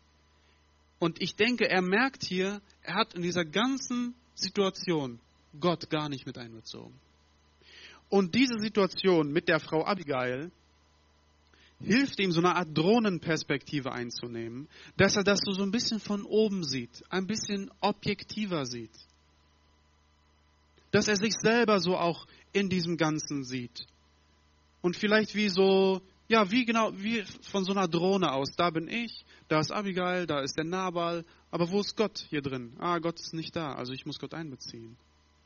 Und ich denke, er merkt hier, er hat in dieser ganzen Situation Gott gar nicht mit einbezogen. Und diese Situation mit der Frau Abigail hilft ihm, so eine Art Drohnenperspektive einzunehmen, dass er das so, so ein bisschen von oben sieht, ein bisschen objektiver sieht. Dass er sich selber so auch in diesem Ganzen sieht. Und vielleicht wie so, ja, wie genau, wie von so einer Drohne aus. Da bin ich, da ist Abigail, da ist der Nabal, aber wo ist Gott hier drin? Ah, Gott ist nicht da, also ich muss Gott einbeziehen.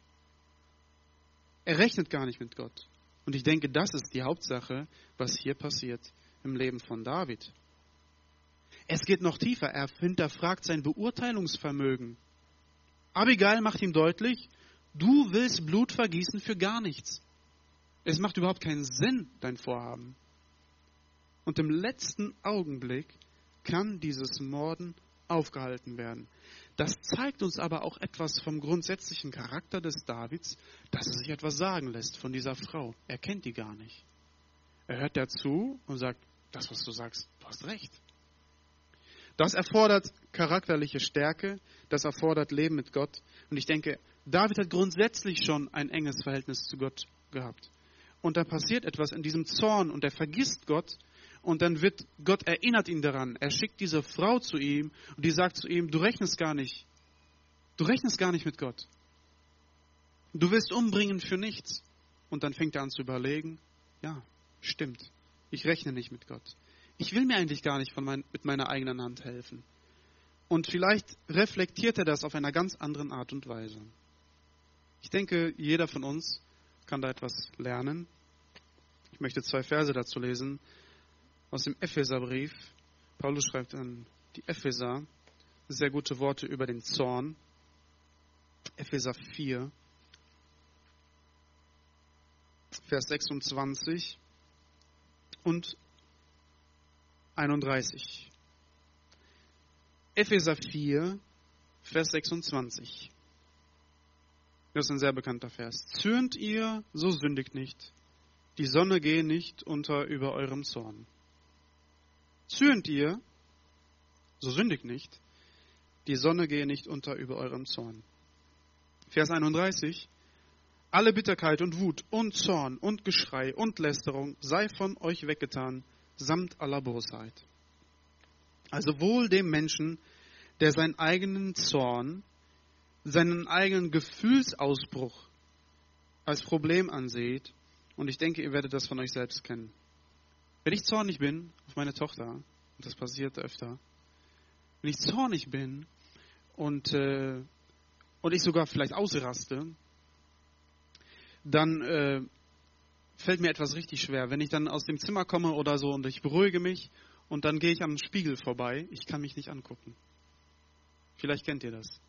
Er rechnet gar nicht mit Gott. Und ich denke, das ist die Hauptsache, was hier passiert im Leben von David. Es geht noch tiefer. Er hinterfragt sein Beurteilungsvermögen. Abigail macht ihm deutlich, du willst Blut vergießen für gar nichts. Es macht überhaupt keinen Sinn, dein Vorhaben. Und im letzten Augenblick kann dieses Morden aufgehalten werden. Das zeigt uns aber auch etwas vom grundsätzlichen Charakter des Davids, dass er sich etwas sagen lässt von dieser Frau. Er kennt die gar nicht. Er hört dazu und sagt, das, was du sagst, du hast recht. Das erfordert charakterliche Stärke, das erfordert Leben mit Gott. Und ich denke, David hat grundsätzlich schon ein enges Verhältnis zu Gott gehabt. Und da passiert etwas in diesem Zorn und er vergisst Gott. Und dann wird Gott erinnert ihn daran. Er schickt diese Frau zu ihm und die sagt zu ihm, du rechnest gar nicht. Du rechnest gar nicht mit Gott. Du willst umbringen für nichts. Und dann fängt er an zu überlegen, ja, stimmt, ich rechne nicht mit Gott. Ich will mir eigentlich gar nicht von mein, mit meiner eigenen Hand helfen. Und vielleicht reflektiert er das auf einer ganz anderen Art und Weise. Ich denke, jeder von uns kann da etwas lernen. Ich möchte zwei Verse dazu lesen aus dem Epheserbrief. Paulus schreibt an die Epheser sehr gute Worte über den Zorn. Epheser vier, Vers sechsundzwanzig und einunddreißig. Epheser vier, Vers sechsundzwanzig. Das ist ein sehr bekannter Vers. Zürnt ihr, so sündigt nicht. Die Sonne gehe nicht unter über eurem Zorn. Zürnt ihr, so sündigt nicht. Die Sonne gehe nicht unter über eurem Zorn. Vers einunddreißig. Alle Bitterkeit und Wut und Zorn und Geschrei und Lästerung sei von euch weggetan, samt aller Bosheit. Also wohl dem Menschen, der seinen eigenen Zorn, seinen eigenen Gefühlsausbruch als Problem ansieht. Und ich denke, ihr werdet das von euch selbst kennen. Wenn ich zornig bin auf meine Tochter, und das passiert öfter, wenn ich zornig bin und, äh, und ich sogar vielleicht ausraste, dann äh, fällt mir etwas richtig schwer. Wenn ich dann aus dem Zimmer komme oder so und ich beruhige mich und dann gehe ich am Spiegel vorbei, ich kann mich nicht angucken. Vielleicht kennt ihr das.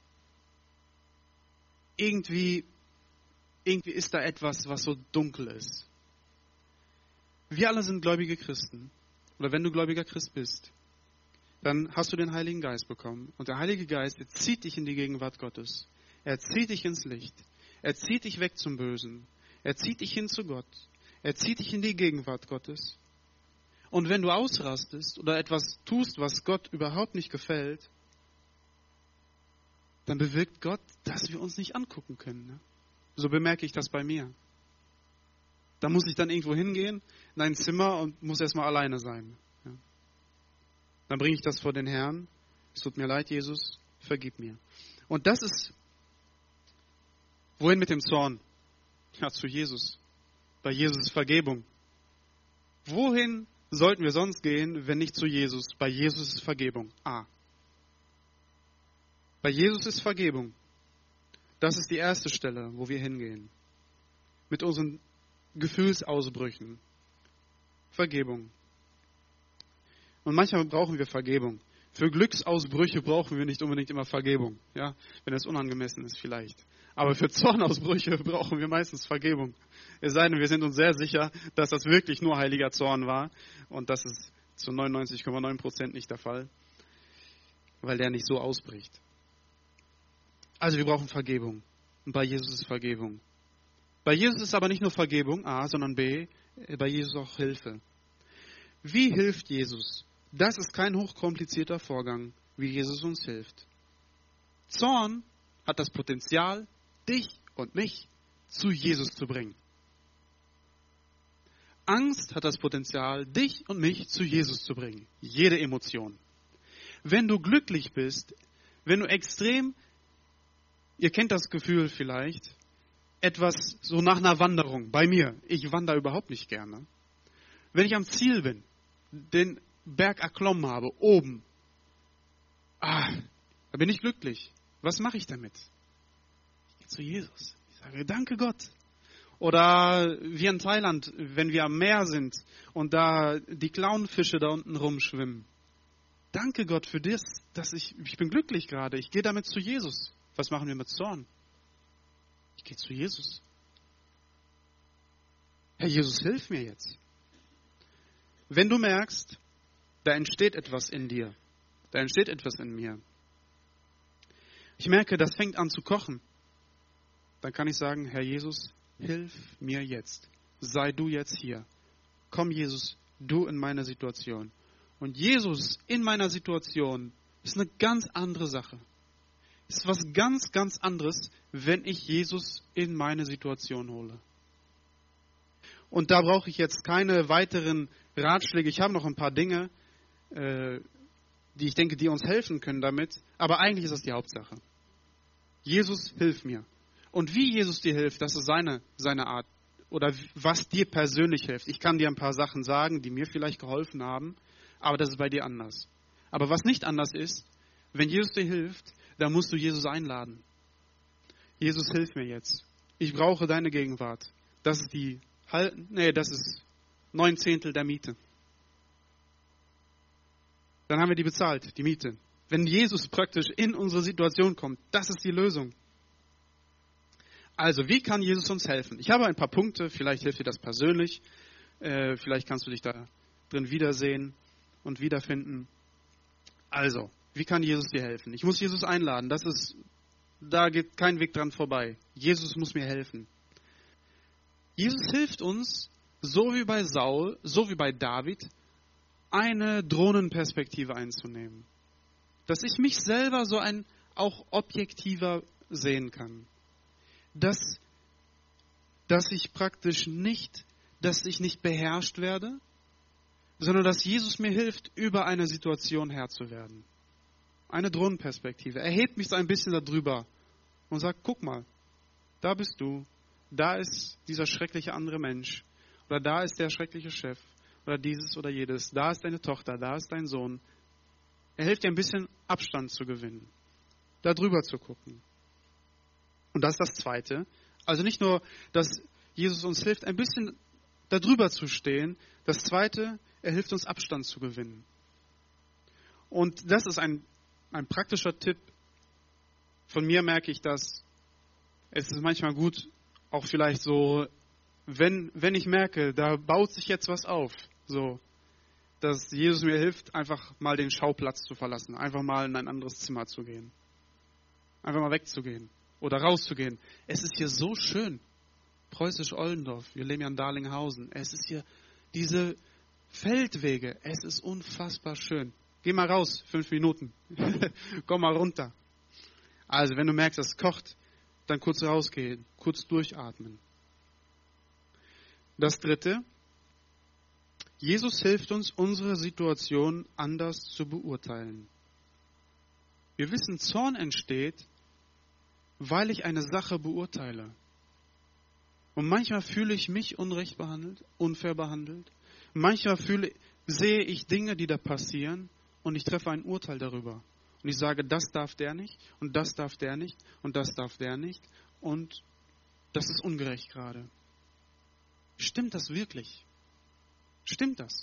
Irgendwie, irgendwie ist da etwas, was so dunkel ist. Wir alle sind gläubige Christen. Oder wenn du gläubiger Christ bist, dann hast du den Heiligen Geist bekommen. Und der Heilige Geist, er zieht dich in die Gegenwart Gottes. Er zieht dich ins Licht. Er zieht dich weg zum Bösen. Er zieht dich hin zu Gott. Er zieht dich in die Gegenwart Gottes. Und wenn du ausrastest oder etwas tust, was Gott überhaupt nicht gefällt, dann bewirkt Gott, dass wir uns nicht angucken können. Ne? So bemerke ich das bei mir. Da muss ich dann irgendwo hingehen, in ein Zimmer und muss erstmal alleine sein. Ja? Dann bringe ich das vor den Herrn. Es tut mir leid, Jesus, vergib mir. Und das ist, wohin mit dem Zorn? Ja, zu Jesus. Bei Jesus ist Vergebung. Wohin sollten wir sonst gehen, wenn nicht zu Jesus? Bei Jesus ist Vergebung. A. Bei Jesus ist Vergebung. Das ist die erste Stelle, wo wir hingehen. Mit unseren Gefühlsausbrüchen. Vergebung. Und manchmal brauchen wir Vergebung. Für Glücksausbrüche brauchen wir nicht unbedingt immer Vergebung. Ja, wenn es unangemessen ist vielleicht. Aber für Zornausbrüche brauchen wir meistens Vergebung. Es sei denn, wir sind uns sehr sicher, dass das wirklich nur heiliger Zorn war. Und das ist zu neunundneunzig Komma neun Prozent nicht der Fall. Weil der nicht so ausbricht. Also wir brauchen Vergebung. Und bei Jesus ist Vergebung. Bei Jesus ist aber nicht nur Vergebung, A, sondern B, bei Jesus auch Hilfe. Wie hilft Jesus? Das ist kein hochkomplizierter Vorgang, wie Jesus uns hilft. Zorn hat das Potenzial, dich und mich zu Jesus zu bringen. Angst hat das Potenzial, dich und mich zu Jesus zu bringen. Jede Emotion. Wenn du glücklich bist, wenn du extrem, ihr kennt das Gefühl vielleicht, etwas so nach einer Wanderung. Bei mir, ich wandere überhaupt nicht gerne. Wenn ich am Ziel bin, den Berg erklommen habe, oben, ah, da bin ich glücklich. Was mache ich damit? Ich gehe zu Jesus. Ich sage, danke Gott. Oder wie in Thailand, wenn wir am Meer sind und da die Clownfische da unten rumschwimmen. Danke Gott für das, dass ich, ich bin glücklich gerade. Ich gehe damit zu Jesus. Was machen wir mit Zorn? Ich gehe zu Jesus. Herr Jesus, hilf mir jetzt. Wenn du merkst, da entsteht etwas in dir, da entsteht etwas in mir. Ich merke, das fängt an zu kochen. Dann kann ich sagen, Herr Jesus, hilf mir jetzt. Sei du jetzt hier. Komm, Jesus, du in meine Situation. Und Jesus in meiner Situation ist eine ganz andere Sache. Ist was ganz, ganz anderes, wenn ich Jesus in meine Situation hole. Und da brauche ich jetzt keine weiteren Ratschläge. Ich habe noch ein paar Dinge, äh, die ich denke, die uns helfen können damit. Aber eigentlich ist das die Hauptsache. Jesus, hilf mir. Und wie Jesus dir hilft, das ist seine, seine Art. Oder was dir persönlich hilft. Ich kann dir ein paar Sachen sagen, die mir vielleicht geholfen haben, aber das ist bei dir anders. Aber was nicht anders ist, wenn Jesus dir hilft, dann musst du Jesus einladen. Jesus, hilf mir jetzt. Ich brauche deine Gegenwart. Das ist die, nee, das ist neun Zehntel der Miete. Dann haben wir die bezahlt, die Miete. Wenn Jesus praktisch in unsere Situation kommt, das ist die Lösung. Also, wie kann Jesus uns helfen? Ich habe ein paar Punkte, vielleicht hilft dir das persönlich, äh, vielleicht kannst du dich da drin wiedersehen und wiederfinden. Also, wie kann Jesus dir helfen? Ich muss Jesus einladen, das ist, da geht kein Weg dran vorbei. Jesus muss mir helfen. Jesus hilft uns, so wie bei Saul, so wie bei David, eine Drohnenperspektive einzunehmen. Dass ich mich selber so ein auch objektiver sehen kann. Dass, dass ich praktisch nicht, dass ich nicht beherrscht werde, sondern dass Jesus mir hilft, über eine Situation Herr zu werden. Eine Drohnenperspektive. Er hebt mich so ein bisschen darüber und sagt, guck mal, da bist du, da ist dieser schreckliche andere Mensch oder da ist der schreckliche Chef oder dieses oder jedes, da ist deine Tochter, da ist dein Sohn. Er hilft dir ein bisschen Abstand zu gewinnen, da drüber zu gucken. Und das ist das Zweite. Also nicht nur, dass Jesus uns hilft, ein bisschen da drüber zu stehen. Das Zweite, er hilft uns Abstand zu gewinnen. Und das ist ein, ein praktischer Tipp. Von mir merke ich, dass es ist manchmal gut, auch vielleicht so, wenn, wenn ich merke, da baut sich jetzt was auf, so, dass Jesus mir hilft, einfach mal den Schauplatz zu verlassen, einfach mal in ein anderes Zimmer zu gehen, einfach mal wegzugehen oder rauszugehen. Es ist hier so schön, Preußisch-Ollendorf, wir leben ja in Darlinghausen, es ist hier diese Feldwege, es ist unfassbar schön. Geh mal raus, fünf Minuten, komm mal runter. Also wenn du merkst, es kocht, dann kurz rausgehen, kurz durchatmen. Das Dritte, Jesus hilft uns, unsere Situation anders zu beurteilen. Wir wissen, Zorn entsteht, weil ich eine Sache beurteile. Und manchmal fühle ich mich unrecht behandelt, unfair behandelt. Manchmal fühle, sehe ich Dinge, die da passieren und ich treffe ein Urteil darüber. Und ich sage, das darf der nicht und das darf der nicht und das darf der nicht und das ist ungerecht gerade. Stimmt das wirklich? Stimmt das?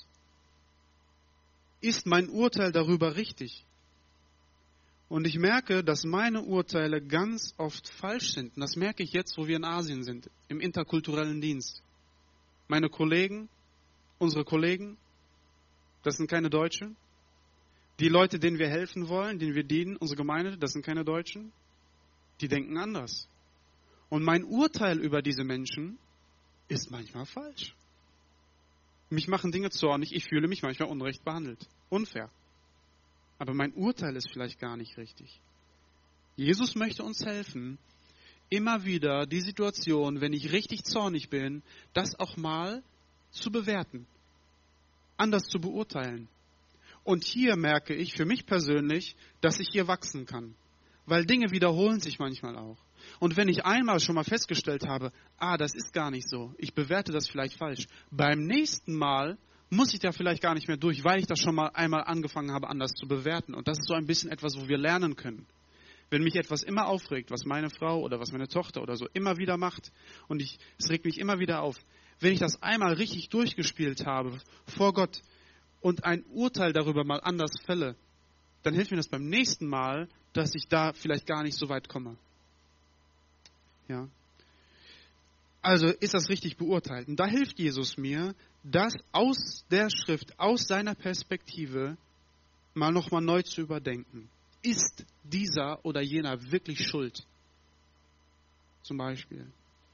Ist mein Urteil darüber richtig? Und ich merke, dass meine Urteile ganz oft falsch sind. Und das merke ich jetzt, wo wir in Asien sind, im interkulturellen Dienst. Meine Kollegen, unsere Kollegen, das sind keine Deutsche. Die Leute, denen wir helfen wollen, denen wir dienen, unsere Gemeinde, das sind keine Deutschen. Die denken anders. Und mein Urteil über diese Menschen ist manchmal falsch. Mich machen Dinge zornig, ich fühle mich manchmal unrecht behandelt. Unfair. Aber mein Urteil ist vielleicht gar nicht richtig. Jesus möchte uns helfen, immer wieder die Situation, wenn ich richtig zornig bin, das auch mal zu bewerten, anders zu beurteilen. Und hier merke ich für mich persönlich, dass ich hier wachsen kann. Weil Dinge wiederholen sich manchmal auch. Und wenn ich einmal schon mal festgestellt habe, ah, das ist gar nicht so, ich bewerte das vielleicht falsch, beim nächsten Mal muss ich da vielleicht gar nicht mehr durch, weil ich das schon mal einmal angefangen habe, anders zu bewerten. Und das ist so ein bisschen etwas, wo wir lernen können. Wenn mich etwas immer aufregt, was meine Frau oder was meine Tochter oder so immer wieder macht, und ich, es regt mich immer wieder auf, wenn ich das einmal richtig durchgespielt habe vor Gott und ein Urteil darüber mal anders fälle, dann hilft mir das beim nächsten Mal, dass ich da vielleicht gar nicht so weit komme. Ja. Also ist das richtig beurteilt. Und da hilft Jesus mir, das aus der Schrift, aus seiner Perspektive mal nochmal neu zu überdenken. Ist dieser oder jener wirklich schuld? Zum Beispiel.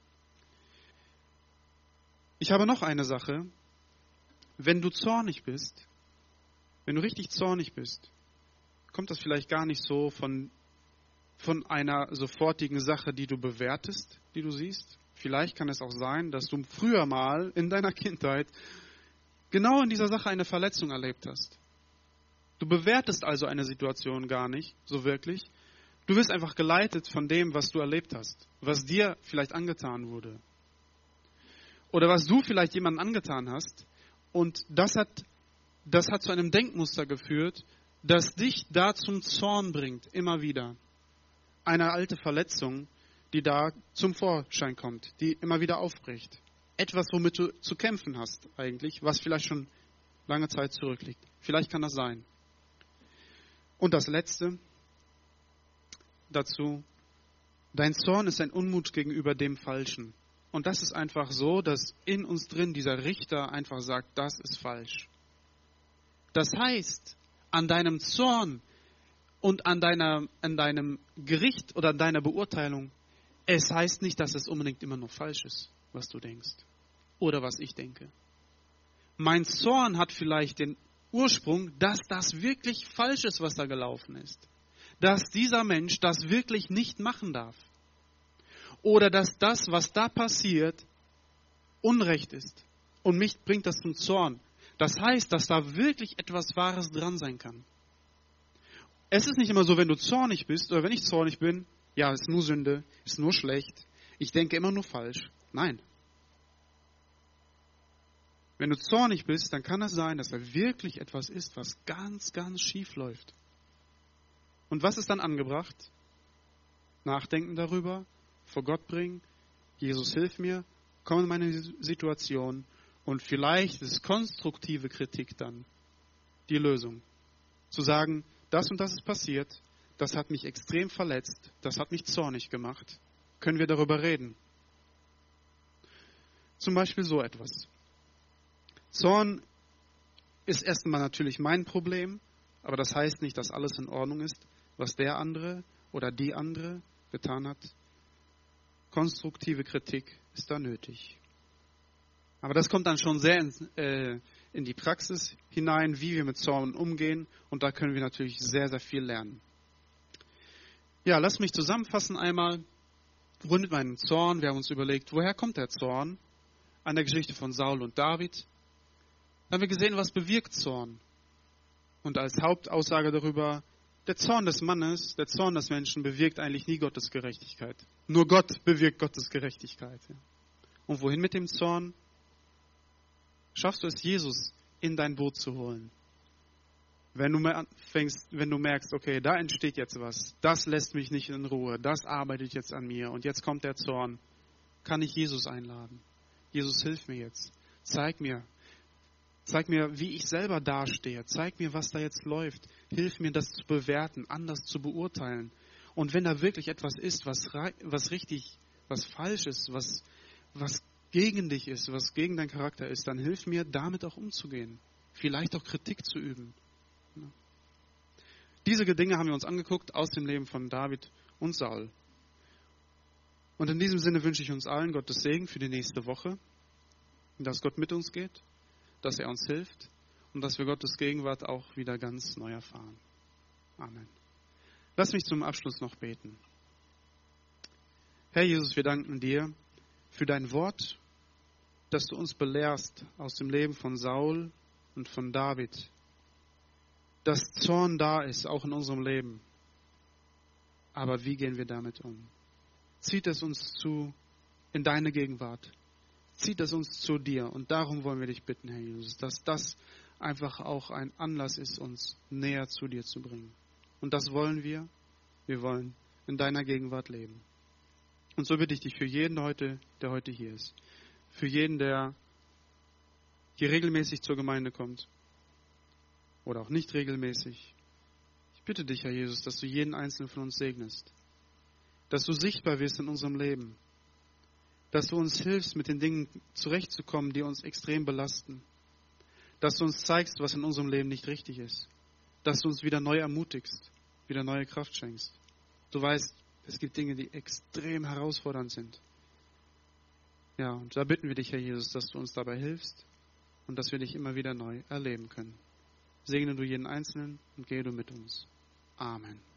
Ich habe noch eine Sache. Wenn du zornig bist, wenn du richtig zornig bist, kommt das vielleicht gar nicht so von, von einer sofortigen Sache, die du bewertest, die du siehst. Vielleicht kann es auch sein, dass du früher mal in deiner Kindheit genau in dieser Sache eine Verletzung erlebt hast. Du bewertest also eine Situation gar nicht, so wirklich. Du wirst einfach geleitet von dem, was du erlebt hast, was dir vielleicht angetan wurde. Oder was du vielleicht jemandem angetan hast. Und das hat, das hat zu einem Denkmuster geführt, das dich da zum Zorn bringt, immer wieder. Eine alte Verletzung, die da zum Vorschein kommt, die immer wieder aufbricht. etwas, womit du zu kämpfen hast eigentlich, was vielleicht schon lange Zeit zurückliegt. Vielleicht kann das sein. Und das Letzte dazu, dein Zorn ist ein Unmut gegenüber dem Falschen. Und das ist einfach so, dass in uns drin dieser Richter einfach sagt, das ist falsch. Das heißt, an deinem Zorn und an, deiner, an deinem Gericht oder an deiner Beurteilung, es heißt nicht, dass es unbedingt immer nur falsch ist, was du denkst oder was ich denke. Mein Zorn hat vielleicht den Ursprung, dass das wirklich falsch ist, was da gelaufen ist. Dass dieser Mensch das wirklich nicht machen darf. Oder dass das, was da passiert, Unrecht ist. Und mich bringt das zum Zorn. Das heißt, dass da wirklich etwas Wahres dran sein kann. Es ist nicht immer so, wenn du zornig bist oder wenn ich zornig bin, ja, ist nur Sünde, ist nur schlecht, ich denke immer nur falsch. Nein. Wenn du zornig bist, dann kann es sein, dass da wirklich etwas ist, was ganz, ganz schief läuft. Und was ist dann angebracht? Nachdenken darüber, vor Gott bringen, Jesus hilf mir, komm in meine Situation und vielleicht ist konstruktive Kritik dann die Lösung. Zu sagen, das und das ist passiert, das hat mich extrem verletzt, das hat mich zornig gemacht. Können wir darüber reden? Zum Beispiel so etwas. Zorn ist erstmal natürlich mein Problem, aber das heißt nicht, dass alles in Ordnung ist, was der andere oder die andere getan hat. Konstruktive Kritik ist da nötig. Aber das kommt dann schon sehr in, äh, in die Praxis hinein, wie wir mit Zorn umgehen. Und da können wir natürlich sehr, sehr viel lernen. Ja, lass mich zusammenfassen einmal. Wohin mit meinem Zorn? Wir haben uns überlegt, woher kommt der Zorn? An der Geschichte von Saul und David. Dann haben wir gesehen, was bewirkt Zorn. Und als Hauptaussage darüber, der Zorn des Mannes, der Zorn des Menschen bewirkt eigentlich nie Gottes Gerechtigkeit. Nur Gott bewirkt Gottes Gerechtigkeit. Und wohin mit dem Zorn? Schaffst du es, Jesus in dein Boot zu holen? Wenn du anfängst, wenn du merkst, okay, da entsteht jetzt was, das lässt mich nicht in Ruhe, das arbeitet jetzt an mir und jetzt kommt der Zorn, kann ich Jesus einladen. Jesus, hilf mir jetzt. Zeig mir, zeig mir, wie ich selber dastehe. Zeig mir, was da jetzt läuft. Hilf mir, das zu bewerten, anders zu beurteilen. Und wenn da wirklich etwas ist, was, was richtig, was falsch ist, was, was gegen dich ist, was gegen deinen Charakter ist, dann hilf mir, damit auch umzugehen. Vielleicht auch Kritik zu üben. Diese Dinge haben wir uns angeguckt aus dem Leben von David und Saul. Und in diesem Sinne wünsche ich uns allen Gottes Segen für die nächste Woche, dass Gott mit uns geht, dass er uns hilft und dass wir Gottes Gegenwart auch wieder ganz neu erfahren. Amen. Lass mich zum Abschluss noch beten. Herr Jesus, wir danken dir für dein Wort, dass du uns belehrst aus dem Leben von Saul und von David, dass Zorn da ist, auch in unserem Leben. Aber wie gehen wir damit um? Zieht es uns zu in deine Gegenwart? Zieht es uns zu dir? Und darum wollen wir dich bitten, Herr Jesus, dass das einfach auch ein Anlass ist, uns näher zu dir zu bringen. Und das wollen wir. Wir wollen in deiner Gegenwart leben. Und so bitte ich dich für jeden heute, der heute hier ist. Für jeden, der hier regelmäßig zur Gemeinde kommt. Oder auch nicht regelmäßig. Ich bitte dich, Herr Jesus, dass du jeden Einzelnen von uns segnest. Dass du sichtbar wirst in unserem Leben. Dass du uns hilfst, mit den Dingen zurechtzukommen, die uns extrem belasten. Dass du uns zeigst, was in unserem Leben nicht richtig ist. Dass du uns wieder neu ermutigst, wieder neue Kraft schenkst. Du weißt, es gibt Dinge, die extrem herausfordernd sind. Ja, und da bitten wir dich, Herr Jesus, dass du uns dabei hilfst und dass wir dich immer wieder neu erleben können. Segne du jeden Einzelnen und gehe du mit uns. Amen.